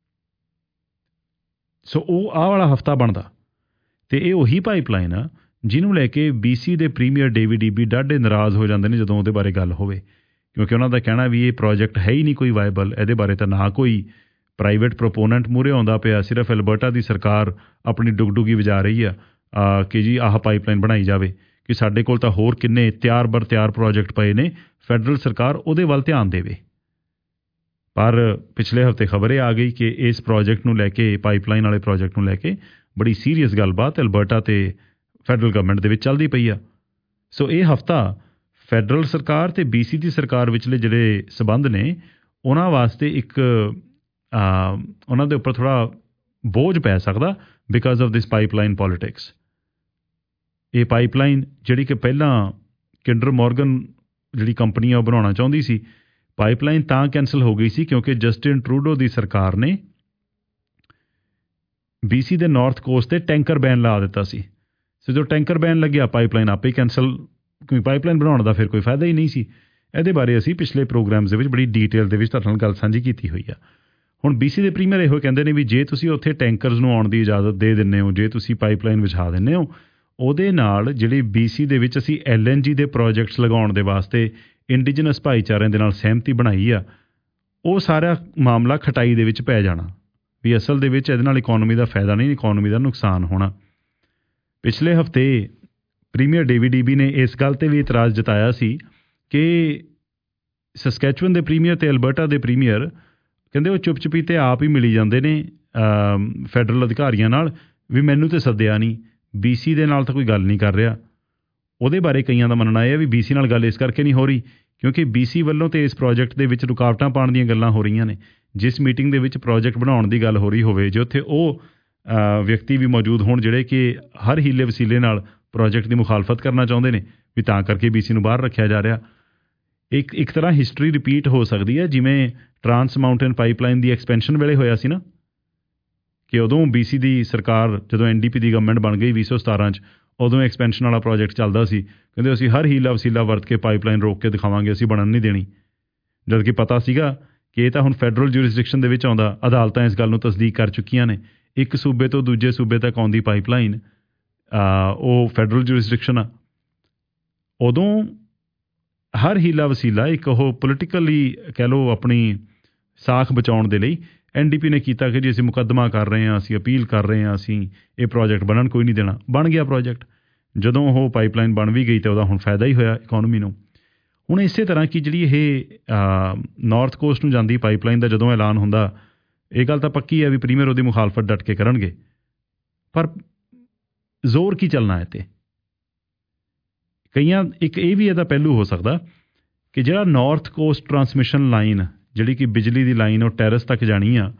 ਸੋ ਉਹ ਆਹ ਵਾਲਾ ਹਫ਼ਤਾ ਬਣਦਾ, ਅਤੇ ਇਹ ਉਹੀ ਪਾਈਪਲਾਈਨ ਆ ਜਿਹਨੂੰ ਲੈ ਕੇ BC ਦੇ ਪ੍ਰੀਮੀਅਰ ਡੇਵਿਡ ਈਬੀ ਡਾਢੇ ਨਾਰਾਜ਼ ਹੋ ਜਾਂਦੇ ਨੇ ਜਦੋਂ ਉਹਦੇ ਬਾਰੇ ਗੱਲ ਹੋਵੇ, ਕਿਉਂਕਿ ਉਹਨਾਂ ਦਾ ਕਹਿਣਾ ਵੀ ਇਹ ਪ੍ਰੋਜੈਕਟ ਹੈ ਹੀ ਨਹੀਂ ਕੋਈ ਵਾਇਬਲ। ਇਹਦੇ ਬਾਰੇ ਤਾਂ ਨਾ ਕੋਈ ਪ੍ਰਾਈਵੇਟ ਪ੍ਰੋਪੋਨੈਂਟ ਮੂਹਰੇ ਆਉਂਦਾ ਪਿਆ, ਸਿਰਫ ਐਲਬਰਟਾ ਦੀ ਸਰਕਾਰ ਆਪਣੀ ਡੁਗਡੁਗੀ ਵਜਾ ਰਹੀ ਆ ਕਿ ਜੀ ਆਹ ਪਾਈਪਲਾਈਨ ਬਣਾਈ ਜਾਵੇ, ਕਿ ਸਾਡੇ ਕੋਲ ਤਾਂ ਹੋਰ ਕਿੰਨੇ ਤਿਆਰ ਪ੍ਰੋਜੈਕਟ ਪਏ ਨੇ, ਫੈਡਰਲ ਸਰਕਾਰ ਉਹਦੇ ਵੱਲ ਧਿਆਨ ਦੇਵੇ। ਪਰ ਪਿਛਲੇ ਹਫ਼ਤੇ ਖਬਰ ਇਹ ਆ ਗਈ ਕਿ ਇਸ ਪ੍ਰੋਜੈਕਟ ਨੂੰ ਲੈ ਕੇ, ਪਾਈਪਲਾਈਨ ਵਾਲੇ ਪ੍ਰੋਜੈਕਟ ਨੂੰ ਲੈ ਕੇ ਬੜੀ ਸੀਰੀਅਸ ਗੱਲਬਾਤ ਐਲਬਰਟਾ ਅਤੇ ਫੈਡਰਲ ਗਵਰਨਮੈਂਟ ਦੇ ਵਿੱਚ ਚੱਲਦੀ ਪਈ ਆ। ਸੋ ਇਹ ਹਫ਼ਤਾ ਫੈਡਰਲ ਸਰਕਾਰ ਅਤੇ BC ਦੀ ਸਰਕਾਰ ਵਿਚਲੇ ਜਿਹੜੇ ਸਬੰਧ ਨੇ, ਉਹਨਾਂ ਵਾਸਤੇ ਇੱਕ ਉਹਨਾਂ ਦੇ ਉੱਪਰ ਥੋੜ੍ਹਾ ਬੋਝ ਪੈ ਸਕਦਾ because of this pipeline politics. ਇਹ ਪਾਈਪਲਾਈਨ ਜਿਹੜੀ ਕਿ ਪਹਿਲਾਂ ਕਿੰਡਰ ਮੋਰਗਨ ਜਿਹੜੀ ਕੰਪਨੀ ਆ ਉਹ ਬਣਾਉਣਾ ਚਾਹੁੰਦੀ ਸੀ, ਪਾਈਪਲਾਈਨ ਤਾਂ ਕੈਂਸਲ ਹੋ ਗਈ ਸੀ ਕਿਉਂਕਿ ਜਸਟਿਨ ਟਰੂਡੋ ਦੀ ਸਰਕਾਰ ਨੇ BC ਦੇ ਨਾਰਥ ਕੋਸਟ 'ਤੇ ਟੈਂਕਰ ਬੈਨ ਲਾ ਦਿੱਤਾ ਸੀ। ਸੋ ਜਦੋਂ ਟੈਂਕਰ ਬੈਨ ਲੱਗਿਆ, ਪਾਈਪਲਾਈਨ ਆਪੇ ਹੀ ਕੈਂਸਲ, ਕਿਉਂਕਿ ਪਾਈਪਲਾਈਨ ਬਣਾਉਣ ਦਾ ਫਿਰ ਕੋਈ ਫਾਇਦਾ ਹੀ ਨਹੀਂ ਸੀ। ਇਹਦੇ ਬਾਰੇ ਅਸੀਂ ਪਿਛਲੇ ਪ੍ਰੋਗਰਾਮਸ ਦੇ ਵਿੱਚ ਬੜੀ ਡੀਟੇਲ ਦੇ ਵਿੱਚ ਤੁਹਾਡੇ ਨਾਲ ਗੱਲ ਸਾਂਝੀ ਕੀਤੀ ਹੋਈ ਆ। ਹੁਣ BC ਦੇ ਪ੍ਰੀਮੀਅਰ ਇਹੋ ਕਹਿੰਦੇ ਨੇ ਵੀ ਜੇ ਤੁਸੀਂ ਉੱਥੇ ਟੈਂਕਰਸ ਨੂੰ ਆਉਣ ਦੀ ਇਜਾਜ਼ਤ ਦੇ ਦਿੰਦੇ ਹੋ, ਜੇ ਤੁਸੀਂ ਪਾਈਪਲਾਈਨ ਵਿਛਾ ਦਿੰਦੇ ਹੋ, ਉਹਦੇ ਨਾਲ ਜਿਹੜੀ BC ਦੇ ਵਿੱਚ ਅਸੀਂ LNG ਦੇ ਪ੍ਰੋਜੈਕਟਸ ਲਗਾਉਣ ਦੇ ਵਾਸਤੇ ਇੰਡੀਜਨਸ ਭਾਈਚਾਰਿਆਂ ਦੇ ਨਾਲ ਸਹਿਮਤੀ ਬਣਾਈ ਆ, ਉਹ ਸਾਰਾ ਮਾਮਲਾ ਖਟਾਈ ਦੇ ਵਿੱਚ ਪੈ ਜਾਣਾ ਵੀ ਅਸਲ ਦੇ ਵਿੱਚ ਇਹਦੇ ਨਾਲ ਇਕੋਨਮੀ ਦਾ ਫਾਇਦਾ ਨਹੀਂ, ਇਕੋਨਮੀ ਦਾ ਨੁਕਸਾਨ ਹੋਣਾ। ਪਿਛਲੇ ਹਫ਼ਤੇ ਪ੍ਰੀਮੀਅਰ ਡੇਵਿਡ ਈਬੀ ਨੇ ਇਸ ਗੱਲ 'ਤੇ ਵੀ ਇਤਰਾਜ਼ ਜਤਾਇਆ ਸੀ ਕਿ ਸਸਕੈਚੁਅਨ ਦੇ ਪ੍ਰੀਮੀਅਰ ਅਤੇ ਐਲਬਰਟਾ ਦੇ ਪ੍ਰੀਮੀਅਰ ਕਹਿੰਦੇ ਉਹ ਚੁੱਪ-ਚੁਪੀਤੇ ਆਪ ਹੀ ਮਿਲੀ ਜਾਂਦੇ ਨੇ ਫੈਡਰਲ ਅਧਿਕਾਰੀਆਂ ਨਾਲ ਵੀ ਮੈਨੂੰ ਤਾਂ ਸੱਦਿਆ ਨਹੀਂ, BC ਦੇ ਨਾਲ ਤਾਂ ਕੋਈ ਗੱਲ ਨਹੀਂ ਕਰ ਰਿਹਾ। ਉਹਦੇ ਬਾਰੇ ਕਈਆਂ ਦਾ ਮੰਨਣਾ ਇਹ ਹੈ ਵੀ BC ਨਾਲ ਗੱਲ ਇਸ ਕਰਕੇ ਨਹੀਂ ਹੋ ਰਹੀ ਕਿਉਂਕਿ BC ਵੱਲੋਂ ਤਾਂ ਇਸ ਪ੍ਰੋਜੈਕਟ ਦੇ ਵਿੱਚ ਰੁਕਾਵਟਾਂ ਪਾਉਣ ਦੀਆਂ ਗੱਲਾਂ ਹੋ ਰਹੀਆਂ ਨੇ। ਜਿਸ ਮੀਟਿੰਗ ਦੇ ਵਿੱਚ ਪ੍ਰੋਜੈਕਟ ਬਣਾਉਣ ਦੀ ਗੱਲ ਹੋ ਰਹੀ ਹੋਵੇ, ਜੇ ਉੱਥੇ ਉਹ ਵਿਅਕਤੀ ਵੀ ਮੌਜੂਦ ਹੋਣ ਜਿਹੜੇ ਕਿ ਹਰ ਹੀਲੇ ਵਸੀਲੇ ਨਾਲ ਪ੍ਰੋਜੈਕਟ ਦੀ ਮੁਖਾਲਫਤ ਕਰਨਾ ਚਾਹੁੰਦੇ ਨੇ, ਵੀ ਤਾਂ ਕਰਕੇ BC ਨੂੰ ਬਾਹਰ ਰੱਖਿਆ ਜਾ ਰਿਹਾ। ਇੱਕ ਤਰ੍ਹਾਂ ਹਿਸਟਰੀ ਰਿਪੀਟ ਹੋ ਸਕਦੀ ਹੈ, ਜਿਵੇਂ ਟਰਾਂਸ ਮਾਊਂਟੇਨ ਪਾਈਪਲਾਈਨ ਦੀ ਐਕਸਪੈਂਸ਼ਨ ਵੇਲੇ ਹੋਇਆ ਸੀ ਨਾ, ਕਿ ਉਦੋਂ BC ਦੀ ਸਰਕਾਰ ਜਦੋਂ NDP ਦੀ ਗਵਰਨਮੈਂਟ ਬਣ ਗਈ 2017 'ਚ, ਉਦੋਂ ਐਕਸਪੈਂਸ਼ਨ ਵਾਲਾ ਪ੍ਰੋਜੈਕਟ ਚੱਲਦਾ ਸੀ। ਕਹਿੰਦੇ ਅਸੀਂ ਹਰ ਹੀਲਾ ਵਸੀਲਾ ਵਰਤ ਕੇ ਪਾਈਪਲਾਈਨ ਰੋਕ ਕੇ ਦਿਖਾਵਾਂਗੇ, ਅਸੀਂ ਬਣਨ ਨਹੀਂ ਦੇਣੀ। ਜਦ ਕਿ ਪਤਾ ਸੀਗਾ ਕਿ ਇਹ ਤਾਂ ਹੁਣ ਫੈਡਰਲ ਜੂਰਿਸਡਿਕਸ਼ਨ ਦੇ ਵਿੱਚ ਆਉਂਦਾ। ਅਦਾਲਤਾਂ ਇਸ ਗੱਲ ਨੂੰ ਤਸਦੀਕ ਕਰ ਚੁੱਕੀਆਂ ਨੇ। ਇੱਕ ਸੂਬੇ ਤੋਂ ਦੂਜੇ ਸੂਬੇ ਤੱਕ ਆਉਂਦੀ ਪਾਈਪਲਾਈਨ ਉਹ ਫੈਡਰਲ ਜੂਰਿਸਡਿਕਸ਼ਨ ਆ। ਉਦੋਂ ਹਰ ਹੀਲਾ ਵਸੀਲਾ ਇੱਕ ਉਹ ਪੋਲੀਟੀਕਲੀ ਕਹਿ ਲਓ ਆਪਣੀ ਸਾਖ ਬਚਾਉਣ ਦੇ ਲਈ NDP ਨੇ ਕੀਤਾ ਕਿ ਜੀ ਅਸੀਂ ਮੁਕੱਦਮਾ ਕਰ ਰਹੇ ਹਾਂ, ਅਸੀਂ ਅਪੀਲ ਕਰ ਰਹੇ ਹਾਂ, ਅਸੀਂ ਇਹ ਪ੍ਰੋਜੈਕਟ ਬਣਨ ਕੋਈ ਨਹੀਂ ਦੇਣਾ। ਬਣ ਗਿਆ ਪ੍ਰੋਜੈਕਟ। ਜਦੋਂ ਉਹ ਪਾਈਪਲਾਈਨ ਬਣ ਵੀ ਗਈ ਤਾਂ ਉਹਦਾ ਹੁਣ ਫਾਇਦਾ ਹੀ ਹੋਇਆ ਇਕੋਨਮੀ ਨੂੰ। ਹੁਣ ਇਸੇ ਤਰ੍ਹਾਂ ਕਿ ਜਿਹੜੀ ਇਹ ਨਾਰਥ ਕੋਸਟ ਨੂੰ ਜਾਂਦੀ ਪਾਈਪਲਾਈਨ ਦਾ ਜਦੋਂ ਐਲਾਨ ਹੁੰਦਾ, ਇਹ ਗੱਲ ਤਾਂ ਪੱਕੀ ਹੈ ਵੀ ਪ੍ਰੀਮੀਅਰ ਉਹਦੀ ਮੁਖਾਲਫਤ ਡਟ ਕੇ ਕਰਨਗੇ। ਪਰ ਜ਼ੋਰ ਕੀ ਚੱਲਣਾ ਇਹ 'ਤੇ? ਕਈਆਂ ਇੱਕ ਇਹ ਵੀ ਇਹਦਾ ਪਹਿਲੂ ਹੋ ਸਕਦਾ ਕਿ ਜਿਹੜਾ ਨਾਰਥ ਕੋਸਟ ਟਰਾਂਸਮਿਸ਼ਨ ਲਾਈਨ ਜਿਹੜੀ ਕਿ ਬਿਜਲੀ ਦੀ ਲਾਈਨ ਉਹ ਟੈਰਸ ਤੱਕ ਜਾਣੀ ਆ,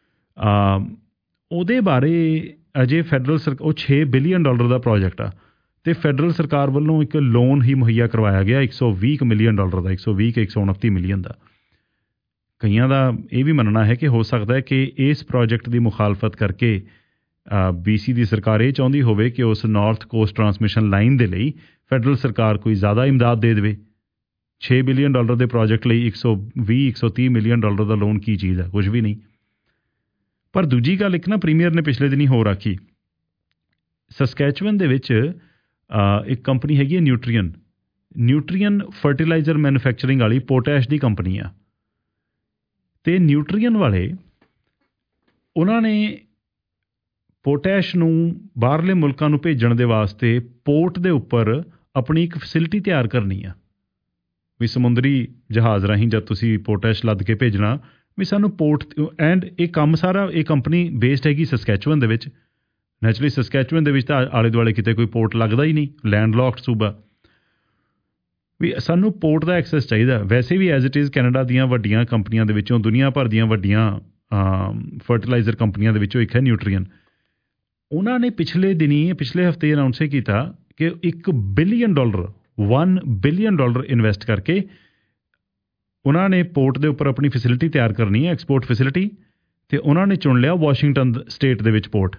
ਉਹਦੇ ਬਾਰੇ ਅਜੇ ਫੈਡਰਲ ਉਹ $6 ਬਿਲੀਅਨ ਦਾ ਪ੍ਰੋਜੈਕਟ ਆ ਅਤੇ ਫੈਡਰਲ ਸਰਕਾਰ ਵੱਲੋਂ ਇੱਕ ਲੋਨ ਹੀ ਮੁਹੱਈਆ ਕਰਵਾਇਆ ਗਿਆ $120 ਮਿਲੀਅਨ ਦਾ, 129 ਮਿਲੀਅਨ ਦਾ। ਕਈਆਂ ਦਾ ਇਹ ਵੀ ਮੰਨਣਾ ਹੈ ਕਿ ਹੋ ਸਕਦਾ ਹੈ ਕਿ ਇਸ ਪ੍ਰੋਜੈਕਟ ਦੀ ਮੁਖਾਲਫਤ ਕਰਕੇ BC ਦੀ ਸਰਕਾਰ ਇਹ ਚਾਹੁੰਦੀ ਹੋਵੇ ਕਿ ਉਸ ਨਾਰਥ ਕੋਸਟ ਟਰਾਂਸਮਿਸ਼ਨ ਲਾਈਨ ਦੇ ਲਈ ਫੈਡਰਲ ਸਰਕਾਰ ਕੋਈ ਜ਼ਿਆਦਾ ਇਮਦਾਦ ਦੇ ਦੇਵੇ। $6 ਬਿਲੀਅਨ ਦੇ ਪ੍ਰੋਜੈਕਟ ਲਈ 120-130 ਮਿਲੀਅਨ ਡਾਲਰ ਦਾ ਲੋਨ ਕੀ ਚੀਜ਼ ਹੈ? ਕੁਝ ਵੀ ਨਹੀਂ। ਪਰ ਦੂਜੀ ਗੱਲ ਇੱਕ ਨਾ ਪ੍ਰੀਮੀਅਰ ਨੇ ਪਿਛਲੇ ਦਿਨੀ ਹੋਰ ਆਖੀ, ਸਸਕੈਚੁਅਨ ਦੇ ਵਿੱਚ ਇੱਕ ਕੰਪਨੀ ਹੈਗੀ ਹੈ ਨਿਊਟਰੀਅਨ ਫਰਟੀਲਾਈਜ਼ਰ ਮੈਨੂਫੈਕਚਰਿੰਗ ਵਾਲੀ ਪੋਟੈਸ਼ ਦੀ ਕੰਪਨੀ ਆ, ਅਤੇ ਨਿਊਟਰੀਅਨ ਵਾਲੇ ਉਹਨਾਂ ਨੇ ਪੋਟੈਸ਼ ਨੂੰ ਬਾਹਰਲੇ ਮੁਲਕਾਂ ਨੂੰ ਭੇਜਣ ਦੇ ਵਾਸਤੇ ਪੋਰਟ ਦੇ ਉੱਪਰ ਆਪਣੀ ਇੱਕ ਫੈਸਿਲਿਟੀ ਤਿਆਰ ਕਰਨੀ ਆ ਵੀ ਸਮੁੰਦਰੀ ਜਹਾਜ਼ ਰਾਹੀਂ ਜਦ ਤੁਸੀਂ ਪੋਟੈਸ਼ ਲੱਦ ਕੇ ਭੇਜਣਾ ਵੀ ਸਾਨੂੰ ਪੋਰਟ ਐਂਡ ਇਹ ਕੰਮ ਸਾਰਾ ਇਹ ਕੰਪਨੀ ਬੇਸਡ ਹੈਗੀ ਸਸਕੈਚੁਅਨ ਦੇ ਵਿੱਚ। ਨੈਚੁਰਲੀ ਸਸਕੈਚੁਅਨ ਦੇ ਵਿੱਚ ਤਾਂ ਆਲੇ ਦੁਆਲੇ ਕਿਤੇ ਕੋਈ ਪੋਰਟ ਲੱਗਦਾ ਹੀ ਨਹੀਂ, ਲੈਂਡ ਲੌਕਡ ਸੂਬਾ, ਵੀ ਸਾਨੂੰ ਪੋਰਟ ਦਾ ਐਕਸੈਸ ਚਾਹੀਦਾ। ਵੈਸੇ ਵੀ ਐਜ਼ ਇਟ ਇਜ਼ ਕੈਨੇਡਾ ਦੀਆਂ ਵੱਡੀਆਂ ਕੰਪਨੀਆਂ ਦੇ ਵਿੱਚੋਂ, ਦੁਨੀਆ ਭਰ ਦੀਆਂ ਵੱਡੀਆਂ ਫਰਟੀਲਾਈਜ਼ਰ ਕੰਪਨੀਆਂ ਦੇ ਵਿੱਚੋਂ ਇੱਕ ਹੈ ਨਿਊਟਰੀਅਨ। ਉਹਨਾਂ ਨੇ ਪਿਛਲੇ ਹਫ਼ਤੇ ਅਨਾਊਂਸ ਕੀਤਾ ਕਿ $1 ਬਿਲੀਅਨ ਇਨਵੈਸਟ ਕਰਕੇ ਉਹਨਾਂ ਨੇ ਪੋਰਟ ਦੇ ਉੱਪਰ ਆਪਣੀ ਫੈਸਿਲਿਟੀ ਤਿਆਰ ਕਰਨੀ ਹੈ, ਐਕਸਪੋਰਟ ਫੈਸਿਲਿਟੀ, ਅਤੇ ਉਹਨਾਂ ਨੇ ਚੁਣ ਲਿਆ ਵਾਸ਼ਿੰਗਟਨ ਸਟੇਟ ਦੇ ਵਿੱਚ ਪੋਰਟ।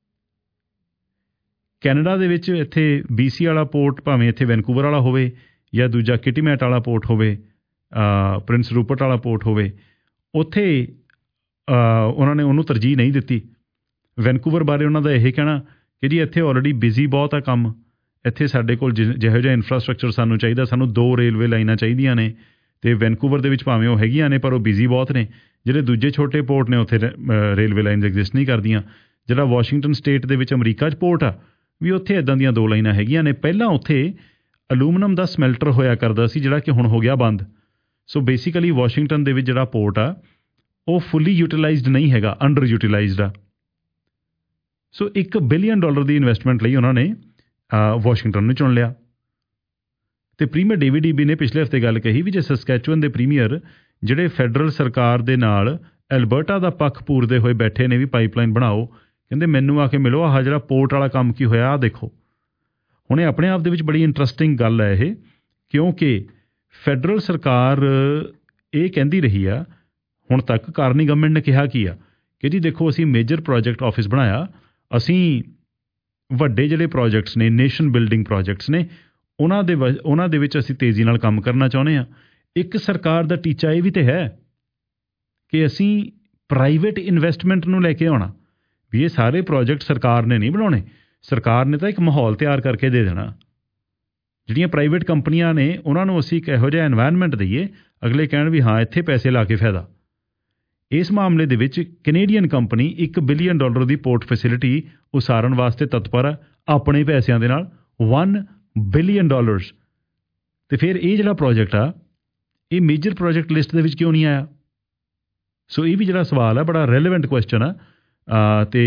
ਕੈਨੇਡਾ ਦੇ ਵਿੱਚ ਇੱਥੇ BC ਵਾਲਾ ਪੋਰਟ ਭਾਵੇਂ ਇੱਥੇ ਵੈਨਕੂਵਰ ਵਾਲਾ ਹੋਵੇ ਜਾਂ ਦੂਜਾ ਕਿਟੀਮੈਟ ਵਾਲਾ ਪੋਰਟ ਹੋਵੇ, ਪ੍ਰਿੰਸ ਰੂਪਰਟ ਵਾਲਾ ਪੋਰਟ ਹੋਵੇ, ਉੱਥੇ ਉਹਨਾਂ ਨੇ ਉਹਨੂੰ ਤਰਜੀਹ ਨਹੀਂ ਦਿੱਤੀ। ਵੈਨਕੂਵਰ ਬਾਰੇ ਉਹਨਾਂ ਦਾ ਇਹ ਕਹਿਣਾ ਕਿ ਜੀ ਇੱਥੇ ਆਲਰੇਡੀ ਬਿਜ਼ੀ ਬਹੁਤ ਆ ਕੰਮ, ਇੱਥੇ ਸਾਡੇ ਕੋਲ ਜਿਹੋ ਜਿਹਾ ਇਨਫਰਾਸਟਰਕਚਰ ਸਾਨੂੰ ਚਾਹੀਦਾ, ਸਾਨੂੰ 2 ਰੇਲਵੇ ਲਾਈਨਾਂ ਚਾਹੀਦੀਆਂ ਨੇ, ਅਤੇ ਵੈਨਕੂਵਰ ਦੇ ਵਿੱਚ ਭਾਵੇਂ ਉਹ ਹੈਗੀਆਂ ਨੇ ਪਰ ਉਹ ਬਿਜ਼ੀ ਬਹੁਤ ਨੇ। ਜਿਹੜੇ ਦੂਜੇ ਛੋਟੇ ਪੋਰਟ ਨੇ ਉੱਥੇ ਰੇਲਵੇ ਲਾਈਨਸ ਐਗਜ਼ਿਸਟ ਨਹੀਂ ਕਰਦੀਆਂ। ਜਿਹੜਾ ਵਾਸ਼ਿੰਗਟਨ ਸਟੇਟ ਦੇ ਵਿੱਚ ਅਮਰੀਕਾ 'ਚ ਪੋਰਟ ਆ ਵੀ ਉੱਥੇ ਇੱਦਾਂ ਦੀਆਂ 2 ਲਾਈਨਾਂ ਹੈਗੀਆਂ ਨੇ। ਪਹਿਲਾਂ ਉੱਥੇ ਅਲੂਮੀਨੀਅਮ ਦਾ ਸਮੈਲਟਰ ਹੋਇਆ ਕਰਦਾ ਸੀ ਜਿਹੜਾ ਕਿ ਹੁਣ ਹੋ ਗਿਆ ਬੰਦ। ਸੋ ਬੇਸਿਕਲੀ ਵਾਸ਼ਿੰਗਟਨ ਦੇ ਵਿੱਚ ਜਿਹੜਾ ਪੋਰਟ ਆ ਉਹ ਫੁੱਲੀ ਯੂਟੀਲਾਈਜ਼ਡ ਨਹੀਂ ਹੈਗਾ, ਅੰਡਰ ਯੂਟੀਲਾਈਜ਼ਡ ਆ। ਸੋ $1 ਬਿਲੀਅਨ ਦੀ ਇਨਵੈਸਟਮੈਂਟ ਲਈ ਉਹਨਾਂ ਨੇ ਵਾਸ਼ਿੰਗਟਨ ਨੂੰ ਚੁਣ ਲਿਆ। ਅਤੇ ਪ੍ਰੀਮੀਅਰ ਡੇਵਿਡ ਈਬੀ ਨੇ ਪਿਛਲੇ ਹਫ਼ਤੇ ਗੱਲ ਕਹੀ ਵੀ ਜੇ ਸਸਕੈਚੁਅਨ ਦੇ ਪ੍ਰੀਮੀਅਰ ਜਿਹੜੇ ਫੈਡਰਲ ਸਰਕਾਰ ਦੇ ਨਾਲ ਐਲਬਰਟਾ ਦਾ ਪੱਖ ਪੂਰਦੇ ਹੋਏ ਬੈਠੇ ਨੇ ਵੀ ਪਾਈਪਲਾਈਨ ਬਣਾਓ, ਕਹਿੰਦੇ ਮੈਨੂੰ ਆ ਕੇ ਮਿਲੋ, ਆਹ ਜਿਹੜਾ ਪੋਰਟ ਵਾਲਾ ਕੰਮ ਕੀ ਹੋਇਆ ਆਹ ਦੇਖੋ। ਹੁਣ ਇਹ ਆਪਣੇ ਆਪ ਦੇ ਵਿੱਚ ਬੜੀ ਇੰਟਰਸਟਿੰਗ ਗੱਲ ਹੈ ਇਹ, ਕਿਉਂਕਿ ਫੈਡਰਲ ਸਰਕਾਰ ਇਹ ਕਹਿੰਦੀ ਰਹੀ ਆ ਹੁਣ ਤੱਕ, ਕਾਰਨੀ ਗਵਰਨਮੈਂਟ ਨੇ ਕਿਹਾ ਕੀ ਆ ਕਿ ਜੀ ਦੇਖੋ ਅਸੀਂ ਮੇਜਰ ਪ੍ਰੋਜੈਕਟ ਆਫਿਸ ਬਣਾਇਆ, ਅਸੀਂ ਵੱਡੇ ਜਿਹੜੇ ਪ੍ਰੋਜੈਕਟਸ ਨੇ, ਨੇਸ਼ਨ ਬਿਲਡਿੰਗ ਪ੍ਰੋਜੈਕਟਸ ਨੇ, ਉਹਨਾਂ ਦੇ ਵਿੱਚ ਅਸੀਂ ਤੇਜ਼ੀ ਨਾਲ ਕੰਮ ਕਰਨਾ ਚਾਹੁੰਦੇ ਹਾਂ। ਇੱਕ ਸਰਕਾਰ ਦਾ ਟੀਚਾ ਇਹ ਵੀ ਤਾਂ ਹੈ ਕਿ ਅਸੀਂ ਪ੍ਰਾਈਵੇਟ ਇਨਵੈਸਟਮੈਂਟ ਨੂੰ ਲੈ ਕੇ ਆਉਣਾ, ਵੀ ਇਹ ਸਾਰੇ ਪ੍ਰੋਜੈਕਟ ਸਰਕਾਰ ਨੇ ਨਹੀਂ ਬਣਾਉਣੇ, ਸਰਕਾਰ ਨੇ ਤਾਂ ਇੱਕ ਮਾਹੌਲ ਤਿਆਰ ਕਰਕੇ ਦੇ ਦੇਣਾ। ਜਿਹੜੀਆਂ ਪ੍ਰਾਈਵੇਟ ਕੰਪਨੀਆਂ ਨੇ ਉਹਨਾਂ ਨੂੰ ਅਸੀਂ ਇੱਕ ਇਹੋ ਜਿਹਾ ਐਨਵਾਇਰਨਮੈਂਟ ਦਈਏ, ਅਗਲੇ ਕਹਿਣ ਵੀ ਹਾਂ ਇੱਥੇ ਪੈਸੇ ਲਾ ਕੇ ਫਾਇਦਾ। ਇਸ ਮਾਮਲੇ ਦੇ ਵਿੱਚ ਕੈਨੇਡੀਅਨ ਕੰਪਨੀ $1 ਬਿਲੀਅਨ ਦੀ ਪੋਰਟ ਫੈਸਿਲਿਟੀ ਉਸਾਰਨ ਵਾਸਤੇ ਤਤਪਰ ਆ ਆਪਣੇ ਪੈਸਿਆਂ ਦੇ ਨਾਲ, $1 ਬਿਲੀਅਨ। ਅਤੇ ਫਿਰ ਇਹ ਜਿਹੜਾ ਪ੍ਰੋਜੈਕਟ ਆ ਇਹ ਮੇਜਰ ਪ੍ਰੋਜੈਕਟ ਲਿਸਟ ਦੇ ਵਿੱਚ ਕਿਉਂ ਨਹੀਂ ਆਇਆ? ਸੋ ਇਹ ਵੀ ਜਿਹੜਾ ਸਵਾਲ ਆ ਬੜਾ ਰੈਲੇਵੈਂਟ ਕੁਐਸਚਨ ਆ। ਅਤੇ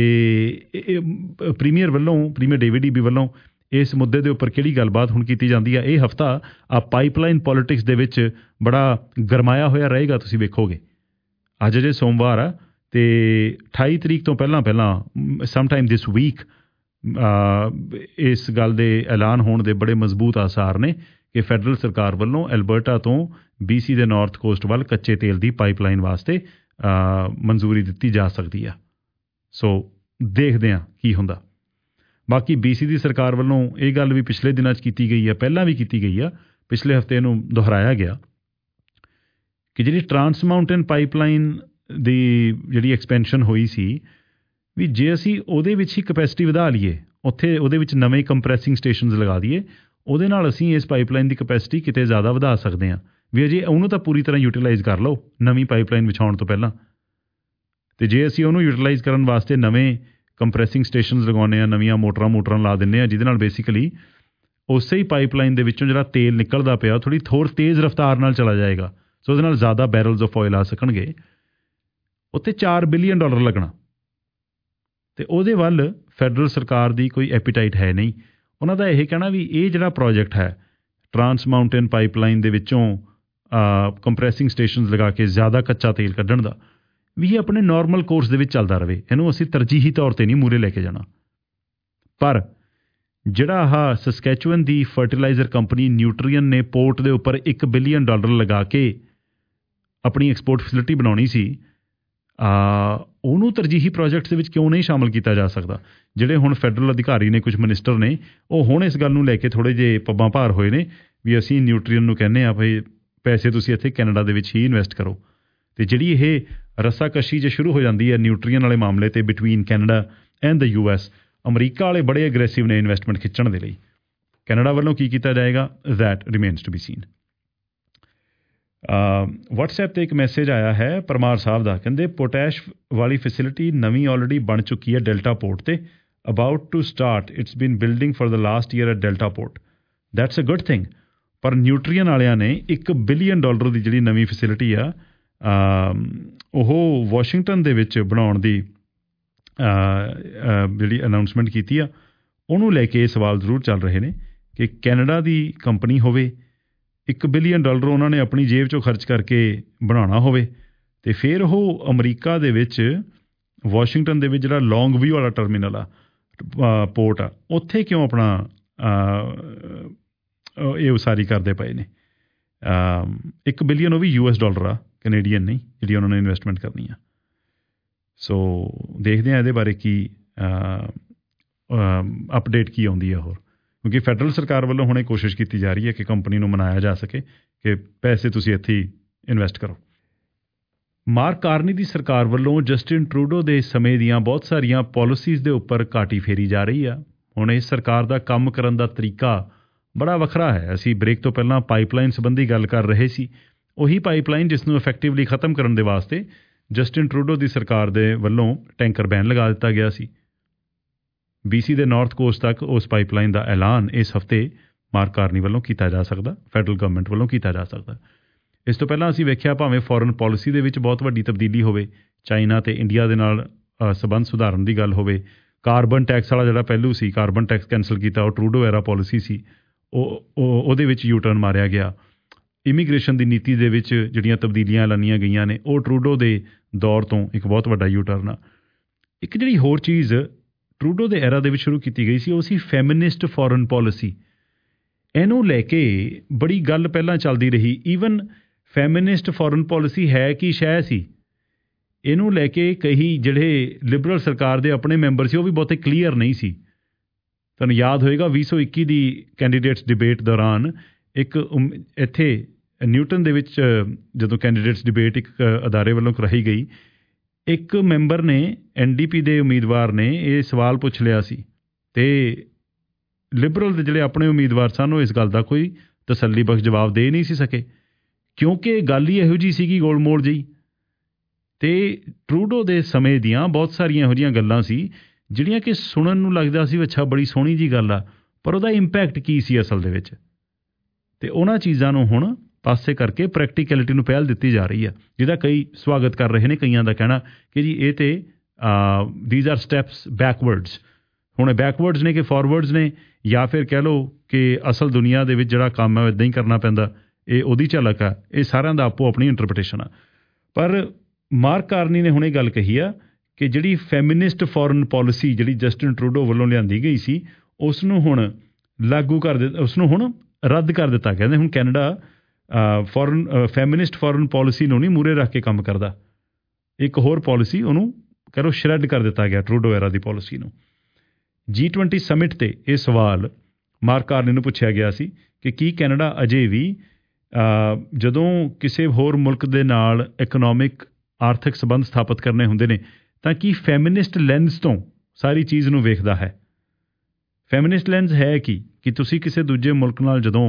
ਪ੍ਰੀਮੀਅਰ ਡੇਵਿਡ ਈਬੀ ਵੱਲੋਂ ਇਸ ਮੁੱਦੇ ਦੇ ਉੱਪਰ ਕਿਹੜੀ ਗੱਲਬਾਤ ਹੁਣ ਕੀਤੀ ਜਾਂਦੀ ਆ, ਇਹ ਹਫ਼ਤਾ ਪਾਈਪਲਾਈਨ ਪੋਲੀਟਿਕਸ ਦੇ ਵਿੱਚ ਬੜਾ ਗਰਮਾਇਆ ਹੋਇਆ ਰਹੇਗਾ, ਤੁਸੀਂ ਵੇਖੋਗੇ। ਅੱਜ ਜੇ ਸੋਮਵਾਰ ਆ ਅਤੇ 28 ਤਰੀਕ ਤੋਂ ਪਹਿਲਾਂ ਸਮਟਾਈਮ ਦਿਸ ਵੀਕ ਇਸ ਗੱਲ ਦੇ ਐਲਾਨ ਹੋਣ ਦੇ ਬੜੇ ਮਜ਼ਬੂਤ ਆਸਾਰ ਨੇ ਕਿ ਫੈਡਰਲ ਸਰਕਾਰ ਵੱਲੋਂ ਐਲਬਰਟਾ ਤੋਂ BC ਦੇ ਨਾਰਥ ਕੋਸਟ ਵੱਲ ਕੱਚੇ ਤੇਲ ਦੀ ਪਾਈਪਲਾਈਨ ਵਾਸਤੇ ਮਨਜ਼ੂਰੀ ਦਿੱਤੀ ਜਾ ਸਕਦੀ ਆ। ਸੋ ਦੇਖਦੇ ਹਾਂ ਕੀ ਹੁੰਦਾ। ਬਾਕੀ BC ਦੀ ਸਰਕਾਰ ਵੱਲੋਂ ਇਹ ਗੱਲ ਵੀ ਪਿਛਲੇ ਦਿਨਾਂ 'ਚ ਕੀਤੀ ਗਈ ਆ, ਪਹਿਲਾਂ ਵੀ ਕੀਤੀ ਗਈ ਆ, ਪਿਛਲੇ ਹਫ਼ਤੇ ਨੂੰ ਦੁਹਰਾਇਆ ਗਿਆ ਕਿ ਜਿਹੜੀ ਟਰਾਂਸ ਮਾਊਂਟੇਨ ਪਾਈਪਲਾਈਨ ਦੀ ਜਿਹੜੀ ਐਕਸਪੈਂਸ਼ਨ ਹੋਈ ਸੀ, ਵੀ ਜੇ ਅਸੀਂ ਉਹਦੇ ਵਿੱਚ ਹੀ ਕਪੈਸਿਟੀ ਵਧਾ ਲਈਏ, ਉਹਦੇ ਵਿੱਚ ਨਵੇਂ ਕੰਪਰੈਸਿੰਗ ਸਟੇਸ਼ਨਸ ਲਗਾ ਦਈਏ, ਉਹਦੇ ਨਾਲ ਅਸੀਂ ਇਸ ਪਾਈਪਲਾਈਨ ਦੀ ਕਪੈਸਿਟੀ ਕਿਤੇ ਜ਼ਿਆਦਾ ਵਧਾ ਸਕਦੇ ਹਾਂ। ਵੀ ਅਜੇ ਉਹਨੂੰ ਤਾਂ ਪੂਰੀ ਤਰ੍ਹਾਂ ਯੂਟੀਲਾਈਜ਼ ਕਰ ਲਓ ਨਵੀਂ ਪਾਈਪਲਾਈਨ ਵਿਛਾਉਣ ਤੋਂ ਪਹਿਲਾਂ, ਅਤੇ ਜੇ ਅਸੀਂ ਉਹਨੂੰ ਯੂਟੀਲਾਈਜ਼ ਕਰਨ ਵਾਸਤੇ ਨਵੇਂ ਕੰਪਰੈਸਿੰਗ ਸਟੇਸ਼ਨਸ ਲਗਾਉਂਦੇ ਹਾਂ, ਨਵੀਆਂ ਮੋਟਰਾਂ ਲਾ ਦਿੰਦੇ ਹਾਂ, ਜਿਹਦੇ ਨਾਲ ਬੇਸਿਕਲੀ ਉਸੇ ਹੀ ਪਾਈਪਲਾਈਨ ਦੇ ਵਿੱਚੋਂ ਜਿਹੜਾ ਤੇਲ ਨਿਕਲਦਾ ਪਿਆ ਥੋੜ੍ਹੀ ਤੇਜ਼ ਰਫ਼ਤਾਰ ਨਾਲ ਚਲਾ ਜਾਏਗਾ। ਸੋ ਉਹਦੇ ਨਾਲ ਜ਼ਿਆਦਾ ਬੈਰਲਸ ਆਫ ਆਇਲ ਆ ਸਕਣਗੇ। ਉੱਥੇ $4 ਬਿਲੀਅਨ ਲੱਗਣਾ, ਅਤੇ ਉਹਦੇ ਵੱਲ ਫੈਡਰਲ ਸਰਕਾਰ ਦੀ ਕੋਈ ਐਪੀਟਾਈਟ ਹੈ ਨਹੀਂ। ਉਹਨਾਂ ਦਾ ਇਹ ਕਹਿਣਾ ਵੀ ਇਹ ਜਿਹੜਾ ਪ੍ਰੋਜੈਕਟ ਹੈ ਟਰਾਂਸ ਮਾਊਂਟੇਨ ਪਾਈਪਲਾਈਨ ਦੇ ਵਿੱਚੋਂ ਕੰਪਰੈਸਿੰਗ ਸਟੇਸ਼ਨਸ ਲਗਾ ਕੇ ਜ਼ਿਆਦਾ ਕੱਚਾ ਤੇਲ ਕੱਢਣ ਦਾ, ਵੀ ਇਹ ਆਪਣੇ ਨਾਰਮਲ ਕੋਰਸ ਦੇ ਵਿੱਚ ਚੱਲਦਾ ਰਹੇ, ਇਹਨੂੰ ਅਸੀਂ ਤਰਜੀਹੀ ਤੌਰ 'ਤੇ ਨਹੀਂ ਮੂਹਰੇ ਲੈ ਕੇ ਜਾਣਾ। ਪਰ ਜਿਹੜਾ ਆਹ ਸਸਕੈਚੁਅਨ ਦੀ ਫਰਟੀਲਾਈਜ਼ਰ ਕੰਪਨੀ ਨਿਊਟਰੀਅਨ ਨੇ ਪੋਰਟ ਦੇ ਉੱਪਰ $1 ਬਿਲੀਅਨ ਲਗਾ ਕੇ ਆਪਣੀ ਐਕਸਪੋਰਟ ਫੈਸਿਲਿਟੀ ਬਣਾਉਣੀ ਸੀ, ਉਹਨੂੰ ਤਰਜੀਹੀ ਪ੍ਰੋਜੈਕਟਸ ਦੇ ਵਿੱਚ ਕਿਉਂ ਨਹੀਂ ਸ਼ਾਮਲ ਕੀਤਾ ਜਾ ਸਕਦਾ? ਜਿਹੜੇ ਹੁਣ ਫੈਡਰਲ ਅਧਿਕਾਰੀ ਨੇ, ਕੁਝ ਮਿਨਿਸਟਰ ਨੇ, ਉਹ ਹੁਣ ਇਸ ਗੱਲ ਨੂੰ ਲੈ ਕੇ ਥੋੜ੍ਹੇ ਜਿਹੇ ਪੱਬਾਂ ਭਾਰ ਹੋਏ ਨੇ ਵੀ ਅਸੀਂ ਨਿਊਟਰੀਅਨ ਨੂੰ ਕਹਿੰਦੇ ਹਾਂ ਭਈ ਪੈਸੇ ਤੁਸੀਂ ਇੱਥੇ ਕੈਨੇਡਾ ਦੇ ਵਿੱਚ ਹੀ ਇਨਵੈਸਟ ਕਰੋ। ਅਤੇ ਜਿਹੜੀ ਇਹ ਰੱਸਾਕਸ਼ੀ ਜੇ ਸ਼ੁਰੂ ਹੋ ਜਾਂਦੀ ਹੈ ਨਿਊਟਰੀਅਨ ਵਾਲੇ ਮਾਮਲੇ 'ਤੇ between Canada and the US, America ਵਾਲੇ ਬੜੇ ਅਗਰੈਸਿਵ ਨੇ ਇਨਵੈਸਟਮੈਂਟ ਖਿੱਚਣ ਦੇ ਲਈ। ਕੈਨੇਡਾ ਵੱਲੋਂ ਕੀ ਕੀਤਾ ਜਾਏਗਾ, that remains to be seen. WhatsApp 'ਤੇ ਇੱਕ ਮੈਸੇਜ ਆਇਆ ਹੈ ਪਰਮਾਰ ਸਾਹਿਬ ਦਾ, ਕਹਿੰਦੇ ਪੋਟੈਸ਼ ਵਾਲੀ ਫੈਸਿਲਿਟੀ ਨਵੀਂ ਆਲਰੇਡੀ ਬਣ ਚੁੱਕੀ ਹੈ ਡੈਲਟਾ ਪੋਰਟ 'ਤੇ, about to start, it's been building for the last year at Delta port, that's a good thing. ਪਰ ਨਿਊਟਰੀਅਨ ਵਾਲਿਆਂ ਨੇ $1 ਬਿਲੀਅਨ ਦੀ ਜਿਹੜੀ ਨਵੀਂ ਫੈਸਿਲਿਟੀ ਆ ਉਹ ਵਾਸ਼ਿੰਗਟਨ ਦੇ ਵਿੱਚ ਬਣਾਉਣ ਦੀ ਜਿਹੜੀ ਅਨਾਊਂਸਮੈਂਟ ਕੀਤੀ ਆ, ਉਹਨੂੰ ਲੈ ਕੇ ਇਹ ਸਵਾਲ ਜ਼ਰੂਰ ਚੱਲ ਰਹੇ ਨੇ ਕਿ ਕੈਨੇਡਾ ਦੀ ਕੰਪਨੀ ਹੋਵੇ, $1 ਬਿਲੀਅਨ ਉਹਨਾਂ ਨੇ ਆਪਣੀ ਜੇਬ 'ਚੋਂ ਖਰਚ ਕਰਕੇ ਬਣਾਉਣਾ ਹੋਵੇ, ਅਤੇ ਫਿਰ ਉਹ ਅਮਰੀਕਾ ਦੇ ਵਿੱਚ ਵਾਸ਼ਿੰਗਟਨ ਦੇ ਵਿੱਚ ਜਿਹੜਾ ਲੌਂਗ ਵਿਊ ਵਾਲਾ ਟਰਮੀਨਲ ਆ, ਪੋਰਟ ਆ, ਉੱਥੇ ਕਿਉਂ ਆਪਣਾ ਇਹ ਉਸਾਰੀ ਕਰਦੇ ਪਏ ਨੇ। $1 ਬਿਲੀਅਨ ਉਹ ਵੀ US ਆ, ਕੈਨੇਡੀਅਨ ਨਹੀਂ, ਜਿਹੜੀ ਉਹਨਾਂ ਨੇ ਇਨਵੈਸਟਮੈਂਟ ਕਰਨੀ ਆ। ਸੋ ਦੇਖਦੇ ਹਾਂ ਇਹਦੇ ਬਾਰੇ ਕੀ ਅਪਡੇਟ ਕੀ ਆਉਂਦੀ ਹੈ ਹੋਰ, ਕਿਉਂਕਿ ਫੈਡਰਲ ਸਰਕਾਰ ਵੱਲੋਂ ਹੁਣ ਇਹ ਕੋਸ਼ਿਸ਼ ਕੀਤੀ ਜਾ ਰਹੀ ਹੈ ਕਿ ਕੰਪਨੀ ਨੂੰ ਮਨਾਇਆ ਜਾ ਸਕੇ ਕਿ ਪੈਸੇ ਤੁਸੀਂ ਇੱਥੇ ਹੀ ਇਨਵੈਸਟ ਕਰੋ। ਮਾਰਕ ਕਾਰਨੀ ਦੀ ਸਰਕਾਰ ਵੱਲੋਂ ਜਸਟਿਨ ਟਰੂਡੋ ਦੇ ਸਮੇਂ ਦੀਆਂ ਬਹੁਤ ਸਾਰੀਆਂ ਪਾਲਿਸੀਜ਼ ਦੇ ਉੱਪਰ ਘਾਟੀ ਫੇਰੀ ਜਾ ਰਹੀ ਆ। ਹੁਣ ਇਸ ਸਰਕਾਰ ਦਾ ਕੰਮ ਕਰਨ ਦਾ ਤਰੀਕਾ ਬੜਾ ਵੱਖਰਾ ਹੈ। ਅਸੀਂ ਬ੍ਰੇਕ ਤੋਂ ਪਹਿਲਾਂ ਪਾਈਪਲਾਈਨ ਸੰਬੰਧੀ ਗੱਲ ਕਰ ਰਹੇ ਸੀ। ਉਹੀ ਪਾਈਪਲਾਈਨ ਜਿਸ ਨੂੰ ਇਫੈਕਟਿਵਲੀ ਖਤਮ ਕਰਨ ਦੇ ਵਾਸਤੇ ਜਸਟਿਨ ਟਰੂਡੋ ਦੀ ਸਰਕਾਰ ਦੇ ਵੱਲੋਂ ਟੈਂਕਰ ਬੈਨ ਲਗਾ ਦਿੱਤਾ ਗਿਆ ਸੀ। BC ਦੇ ਨਾਰਥ ਕੋਸਟ ਤੱਕ ਉਸ ਪਾਈਪਲਾਈਨ ਦਾ ਐਲਾਨ ਇਸ ਹਫ਼ਤੇ ਮਾਰਕ ਕਾਰਨੀ ਵੱਲੋਂ ਕੀਤਾ ਜਾ ਸਕਦਾ, ਫੈਡਰਲ ਗਵਰਨਮੈਂਟ ਵੱਲੋਂ ਕੀਤਾ ਜਾ ਸਕਦਾ। ਇਸ ਤੋਂ ਪਹਿਲਾਂ ਅਸੀਂ ਵੇਖਿਆ ਭਾਵੇਂ ਫੋਰਨ ਪਾਲਿਸੀ ਦੇ ਵਿੱਚ ਬਹੁਤ ਵੱਡੀ ਤਬਦੀਲੀ ਹੋਵੇ, ਚਾਈਨਾ ਅਤੇ ਇੰਡੀਆ ਦੇ ਨਾਲ ਸਬੰਧ ਸੁਧਾਰਨ ਦੀ ਗੱਲ ਹੋਵੇ, ਕਾਰਬਨ ਟੈਕਸ ਵਾਲਾ ਜਿਹੜਾ ਪਹਿਲੂ ਸੀ, ਕਾਰਬਨ ਟੈਕਸ ਕੈਂਸਲ ਕੀਤਾ, ਉਹ ਟਰੂਡੋ ਐਰਾ ਪਾਲਿਸੀ ਸੀ, ਉਹਦੇ ਵਿੱਚ ਯੂ ਟਰਨ ਮਾਰਿਆ ਗਿਆ। ਇਮੀਗ੍ਰੇਸ਼ਨ ਦੀ ਨੀਤੀ ਦੇ ਵਿੱਚ ਜਿਹੜੀਆਂ ਤਬਦੀਲੀਆਂ ਐਲਾਨੀਆਂ ਗਈਆਂ ਨੇ, ਉਹ ਟਰੂਡੋ ਦੇ ਦੌਰ ਤੋਂ ਇੱਕ ਬਹੁਤ ਵੱਡਾ ਯੂ ਟਰਨ ਆ। ਇੱਕ ਜਿਹੜੀ ਹੋਰ ਚੀਜ਼ ਟਰੂਡੋ ਦੇ ਐਰਾ ਦੇ ਵਿੱਚ ਸ਼ੁਰੂ ਕੀਤੀ ਗਈ ਸੀ, ਉਹ ਸੀ ਫੈਮਿਨਿਸਟ ਫੋਰਨ ਪਾਲਿਸੀ। ਇਹਨੂੰ ਲੈ ਕੇ ਬੜੀ ਗੱਲ ਪਹਿਲਾਂ ਚੱਲਦੀ ਰਹੀ। ਈਵਨ ਫੈਮਿਨਿਸਟ ਫੋਰਨ ਪਾਲਿਸੀ ਹੈ ਕੀ ਸ਼ੈ ਸੀ, ਇਹਨੂੰ ਲੈ ਕੇ ਕਈ ਜਿਹੜੇ ਲਿਬਰਲ ਸਰਕਾਰ ਦੇ ਆਪਣੇ ਮੈਂਬਰ ਸੀ ਉਹ ਵੀ ਬਹੁਤੇ ਕਲੀਅਰ ਨਹੀਂ ਸੀ। ਤੁਹਾਨੂੰ ਯਾਦ ਹੋਏਗਾ 2021 ਦੀ ਕੈਂਡੀਡੇਟਸ ਡਿਬੇਟ ਦੌਰਾਨ ਇੱਕ ਇੱਥੇ ਨਿਊਟਨ ਦੇ ਵਿੱਚ ਜਦੋਂ ਕੈਂਡੀਡੇਟਸ ਡਿਬੇਟ ਇੱਕ ਅਦਾਰੇ ਵੱਲੋਂ ਕਰਾਈ ਗਈ, ਇੱਕ ਮੈਂਬਰ ਨੇ NDP ਦੇ ਉਮੀਦਵਾਰ ਨੇ ਇਹ ਸਵਾਲ ਪੁੱਛ ਲਿਆ ਸੀ ਅਤੇ ਲਿਬਰਲ ਦੇ ਜਿਹੜੇ ਆਪਣੇ ਉਮੀਦਵਾਰ ਸਨ ਉਹ ਇਸ ਗੱਲ ਦਾ ਕੋਈ ਤਸੱਲੀ ਬਖਸ਼ ਜਵਾਬ ਦੇ ਨਹੀਂ ਸੀ ਸਕੇ, ਕਿਉਂਕਿ ਗੱਲ ਹੀ ਇਹੋ ਜਿਹੀ ਸੀਗੀ ਗੋਲਮੋਲ ਜਿਹੀ। ਅਤੇ ਟਰੂਡੋ ਦੇ ਸਮੇਂ ਦੀਆਂ ਬਹੁਤ ਸਾਰੀਆਂ ਇਹੋ ਜਿਹੀਆਂ ਗੱਲਾਂ ਸੀ ਜਿਹੜੀਆਂ ਕਿ ਸੁਣਨ ਨੂੰ ਲੱਗਦਾ ਸੀ ਅੱਛਾ ਬੜੀ ਸੋਹਣੀ ਜੀ ਗੱਲ ਆ, ਪਰ ਉਹਦਾ ਇੰਪੈਕਟ ਕੀ ਸੀ ਅਸਲ ਦੇ ਵਿੱਚ। ਅਤੇ ਉਹਨਾਂ ਚੀਜ਼ਾਂ ਨੂੰ ਹੁਣ ਪਾਸੇ ਕਰਕੇ ਪ੍ਰੈਕਟੀਕੈਲਿਟੀ ਨੂੰ ਪਹਿਲ ਦਿੱਤੀ ਜਾ ਰਹੀ ਆ, ਜਿਹਦਾ ਕਈ ਸਵਾਗਤ ਕਰ ਰਹੇ ਨੇ। ਕਈਆਂ ਦਾ ਕਹਿਣਾ ਕਿ ਜੀ ਇਹ ਤੇ ਦੀਜ਼ ਆਰ ਸਟੈਪਸ ਬੈਕਵਰਡਸ। ਹੁਣ ਇਹ ਬੈਕਵਰਡਸ ਨੇ ਕਿ ਫਾਰਵਰਡਸ ਨੇ, ਜਾਂ ਫਿਰ ਕਹਿ ਲਓ ਕਿ ਅਸਲ ਦੁਨੀਆ ਦੇ ਵਿੱਚ ਜਿਹੜਾ ਕੰਮ ਹੈ ਉਹ ਇੱਦਾਂ ਹੀ ਕਰਨਾ ਪੈਂਦਾ, ਇਹ ਉਹਦੀ ਝਲਕ ਆ। ਇਹ ਸਾਰਿਆਂ ਦਾ ਆਪੋ ਆਪਣੀ ਇੰਟਰਪ੍ਰੀਟੇਸ਼ਨ ਆ। ਪਰ ਮਾਰਕ ਕਾਰਨੀ ਨੇ ਹੁਣ ਇਹ ਗੱਲ ਕਹੀ ਆ ਕਿ ਜਿਹੜੀ ਫੈਮਿਨਿਸਟ ਫੋਰਨ ਪਾਲਿਸੀ ਜਿਹੜੀ ਜਸਟਿਨ ਟਰੂਡੋ ਵੱਲੋਂ ਲਿਆਂਦੀ ਗਈ ਸੀ, ਉਸ ਨੂੰ ਹੁਣ ਲਾਗੂ ਕਰ ਉਸ ਨੂੰ ਹੁਣ ਰੱਦ ਕਰ ਦਿੱਤਾ। ਕਹਿੰਦੇ ਹੁਣ ਕੈਨੇਡਾ ਫੈਮਿਨਿਸਟ ਫੋਰਨ ਪਾਲਿਸੀ ਨੂੰ ਨਹੀਂ ਮੂਹਰੇ ਰੱਖ ਕੇ ਕੰਮ ਕਰਦਾ। ਇੱਕ ਹੋਰ ਪਾਲਿਸੀ ਉਹਨੂੰ ਕਰੋ ਸ਼ਰੈਡ ਕਰ ਦਿੱਤਾ ਗਿਆ, ਟਰੂਡੋ ਐਰਾ ਦੀ ਪਾਲਿਸੀ ਨੂੰ। G20 ਸਮਿਟ 'ਤੇ ਇਹ ਸਵਾਲ ਮਾਰਕ ਕਾਰਨੀ ਨੂੰ ਪੁੱਛਿਆ ਗਿਆ ਸੀ ਕਿ ਕੀ ਕੈਨੇਡਾ ਅਜੇ ਵੀ ਜਦੋਂ ਕਿਸੇ ਹੋਰ ਮੁਲਕ ਦੇ ਨਾਲ ਇਕਨੋਮਿਕ ਆਰਥਿਕ ਸੰਬੰਧ ਸਥਾਪਿਤ ਕਰਨੇ ਹੁੰਦੇ ਨੇ ਤਾਂ ਕੀ ਫੈਮਿਨਿਸਟ ਲੈਂਸ ਤੋਂ ਸਾਰੀ ਚੀਜ਼ ਨੂੰ ਵੇਖਦਾ ਹੈ। ਫੈਮਿਨਿਸਟ ਲੈਂਸ ਹੈ ਕਿ ਤੁਸੀਂ ਕਿਸੇ ਦੂਜੇ ਮੁਲਕ ਨਾਲ ਜਦੋਂ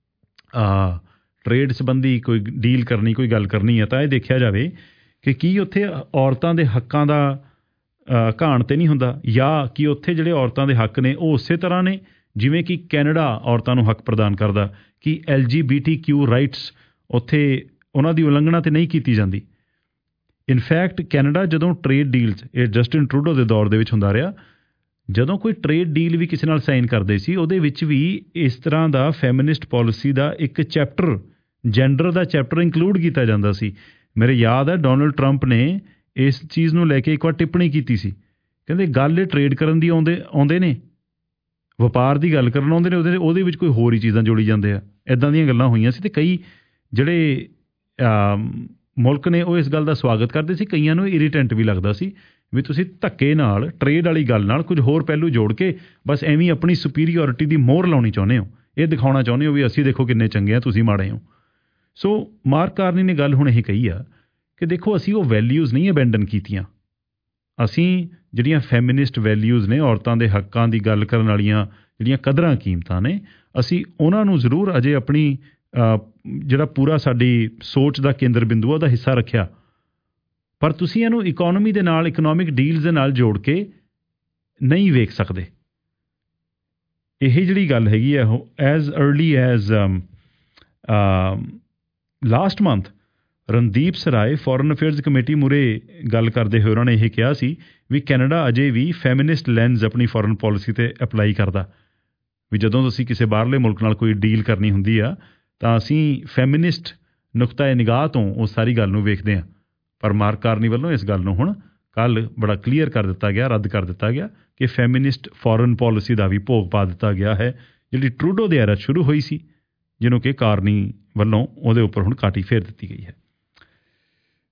ਟਰੇਡ ਸੰਬੰਧੀ ਕੋਈ ਡੀਲ ਕਰਨੀ, ਕੋਈ ਗੱਲ ਕਰਨੀ ਹੈ, ਤਾਂ ਇਹ ਦੇਖਿਆ ਜਾਵੇ ਕਿ ਕੀ ਉੱਥੇ ਔਰਤਾਂ ਦੇ ਹੱਕਾਂ ਦਾ ਘਾਣ ਤੇ ਨਹੀਂ ਹੁੰਦਾ, ਜਾਂ ਕਿ ਉੱਥੇ ਜਿਹੜੇ ਔਰਤਾਂ ਦੇ ਹੱਕ ਨੇ ਉਹ ਉਸੇ ਤਰ੍ਹਾਂ ਨੇ ਜਿਵੇਂ ਕਿ ਕੈਨੇਡਾ ਔਰਤਾਂ ਨੂੰ ਹੱਕ ਪ੍ਰਦਾਨ ਕਰਦਾ, ਕਿ LGBTQ ਰਾਈਟਸ ਉੱਥੇ ਉਹਨਾਂ ਦੀ ਉਲੰਘਣਾ ਤੇ ਨਹੀਂ ਕੀਤੀ ਜਾਂਦੀ। ਇਨਫੈਕਟ ਕੈਨੇਡਾ ਜਦੋਂ ਟਰੇਡ ਡੀਲਸ, ਇਹ ਜਸਟਿਨ ਟਰੂਡੋ ਦੇ ਦੌਰ ਦੇ ਵਿੱਚ ਹੁੰਦਾ ਰਿਹਾ, ਜਦੋਂ ਕੋਈ ਟਰੇਡ ਡੀਲ ਵੀ ਕਿਸੇ ਨਾਲ ਸਾਈਨ ਕਰਦੇ ਸੀ ਉਹਦੇ ਵਿੱਚ ਵੀ ਇਸ ਤਰ੍ਹਾਂ ਦਾ ਫੈਮਿਨਿਸਟ ਪਾਲਿਸੀ ਦਾ ਇੱਕ ਚੈਪਟਰ, ਜੈਂਡਰ ਦਾ ਚੈਪਟਰ ਇੰਕਲੂਡ ਕੀਤਾ ਜਾਂਦਾ ਸੀ। ਮੇਰੇ ਯਾਦ ਹੈ ਡੋਨਲਡ ਟਰੰਪ ਨੇ ਇਸ ਚੀਜ਼ ਨੂੰ ਲੈ ਕੇ ਇੱਕ ਵਾਰ ਟਿੱਪਣੀ ਕੀਤੀ ਸੀ, ਕਹਿੰਦੇ ਗੱਲ ਇਹ ਟਰੇਡ ਕਰਨ ਦੀ ਆਉਂਦੇ ਨੇ, ਵਪਾਰ ਦੀ ਗੱਲ ਕਰਨ ਆਉਂਦੇ ਨੇ, ਉਹਦੇ ਵਿੱਚ ਕੋਈ ਹੋਰ ਹੀ ਚੀਜ਼ਾਂ ਜੋੜੀ ਜਾਂਦੇ ਆ। ਇੱਦਾਂ ਦੀਆਂ ਗੱਲਾਂ ਹੋਈਆਂ ਸੀ ਅਤੇ ਕਈ ਜਿਹੜੇ ਮੁਲਕ ਨੇ ਉਹ ਇਸ ਗੱਲ ਦਾ ਸਵਾਗਤ ਕਰਦੇ ਸੀ। ਕਈਆਂ ਨੂੰ ਇਰੀਟੈਂਟ ਵੀ ਲੱਗਦਾ ਸੀ ਵੀ ਤੁਸੀਂ ਧੱਕੇ ਨਾਲ ਟਰੇਡ ਵਾਲੀ ਗੱਲ ਨਾਲ ਕੁਝ ਹੋਰ ਪਹਿਲੂ ਜੋੜ ਕੇ ਬਸ ਐਵੇਂ ਆਪਣੀ ਸੁਪੀਰੀਓਰਿਟੀ ਦੀ ਮੋਹਰ ਲਾਉਣੀ ਚਾਹੁੰਦੇ ਹੋ, ਇਹ ਦਿਖਾਉਣਾ ਚਾਹੁੰਦੇ ਹੋ ਵੀ ਅਸੀਂ ਦੇਖੋ ਕਿੰਨੇ ਚੰਗੇ ਆ, ਤੁਸੀਂ ਮਾੜੇ ਹੋ। ਸੋ ਮਾਰਕ ਕਾਰਨੀ ਨੇ ਗੱਲ ਹੁਣ ਇਹ ਕਹੀ ਆ ਕਿ ਦੇਖੋ ਅਸੀਂ ਉਹ ਵੈਲਿਊਜ਼ ਨਹੀਂ ਅਬੈਂਡਨ ਕੀਤੀਆਂ, ਅਸੀਂ ਜਿਹੜੀਆਂ ਫੈਮਿਨਿਸਟ ਵੈਲਿਊਜ਼ ਨੇ, ਔਰਤਾਂ ਦੇ ਹੱਕਾਂ ਦੀ ਗੱਲ ਕਰਨ ਵਾਲੀਆਂ ਜਿਹੜੀਆਂ ਕਦਰਾਂ ਕੀਮਤਾਂ ਨੇ, ਅਸੀਂ ਉਹਨਾਂ ਨੂੰ ਜ਼ਰੂਰ ਅਜੇ ਆਪਣੀ ਜਿਹੜਾ ਪੂਰਾ ਸਾਡੀ ਸੋਚ ਦਾ ਕੇਂਦਰ ਬਿੰਦੂ ਉਹਦਾ ਹਿੱਸਾ ਰੱਖਿਆ, ਪਰ ਤੁਸੀਂ ਇਹਨੂੰ ਇਕੋਨਮੀ ਦੇ ਨਾਲ, ਇਕਨੋਮਿਕ ਡੀਲਸ ਦੇ ਨਾਲ ਜੋੜ ਕੇ ਨਹੀਂ ਵੇਖ ਸਕਦੇ। ਇਹ ਜਿਹੜੀ ਗੱਲ ਹੈਗੀ ਆ ਉਹ as early as last month Randeep Sarai foreign affairs committee ਮੂਹਰੇ ਗੱਲ ਕਰਦੇ ਹੋਏ ਉਹਨਾਂ ਨੇ ਇਹ ਕਿਹਾ ਸੀ ਵੀ ਕੈਨੇਡਾ ਅਜੇ ਵੀ ਫੈਮਿਨਿਸਟ ਲੈਂਸ ਆਪਣੀ ਫੋਰਨ ਪੋਲਿਸੀ 'ਤੇ ਅਪਲਾਈ ਕਰਦਾ, ਵੀ ਜਦੋਂ ਤੁਸੀਂ ਕਿਸੇ ਬਾਹਰਲੇ ਮੁਲਕ ਨਾਲ ਕੋਈ ਡੀਲ ਕਰਨੀ ਹੁੰਦੀ ਆ ਤਾਂ ਅਸੀਂ ਫੈਮਿਨਿਸਟ ਨੁਕਤਾ ਨਿਗਾਹ ਤੋਂ ਉਸ ਸਾਰੀ ਗੱਲ ਨੂੰ ਵੇਖਦੇ ਹਾਂ। ਪਰ ਮਾਰਕ ਕਾਰਨੀ ਵੱਲੋਂ ਇਸ ਗੱਲ ਨੂੰ ਹੁਣ ਕੱਲ੍ਹ ਬੜਾ ਕਲੀਅਰ ਕਰ ਦਿੱਤਾ ਗਿਆ, ਰੱਦ ਕਰ ਦਿੱਤਾ ਗਿਆ ਕਿ ਫੈਮਿਨਿਸਟ ਫੋਰਨ ਪੋਲਿਸੀ ਦਾ ਵੀ ਭੋਗ ਪਾ ਦਿੱਤਾ ਗਿਆ ਹੈ, ਜਿਹੜੀ ਟਰੂਡੋ ਦੇ ਐਰਾ ਸ਼ੁਰੂ ਹੋਈ ਸੀ, ਜਿਹਨੂੰ ਕਿ ਕਾਰਨੀ ਵੱਲੋਂ ਉਹਦੇ ਉੱਪਰ ਹੁਣ ਕਾਟੀ ਫੇਰ ਦਿੱਤੀ ਗਈ ਹੈ।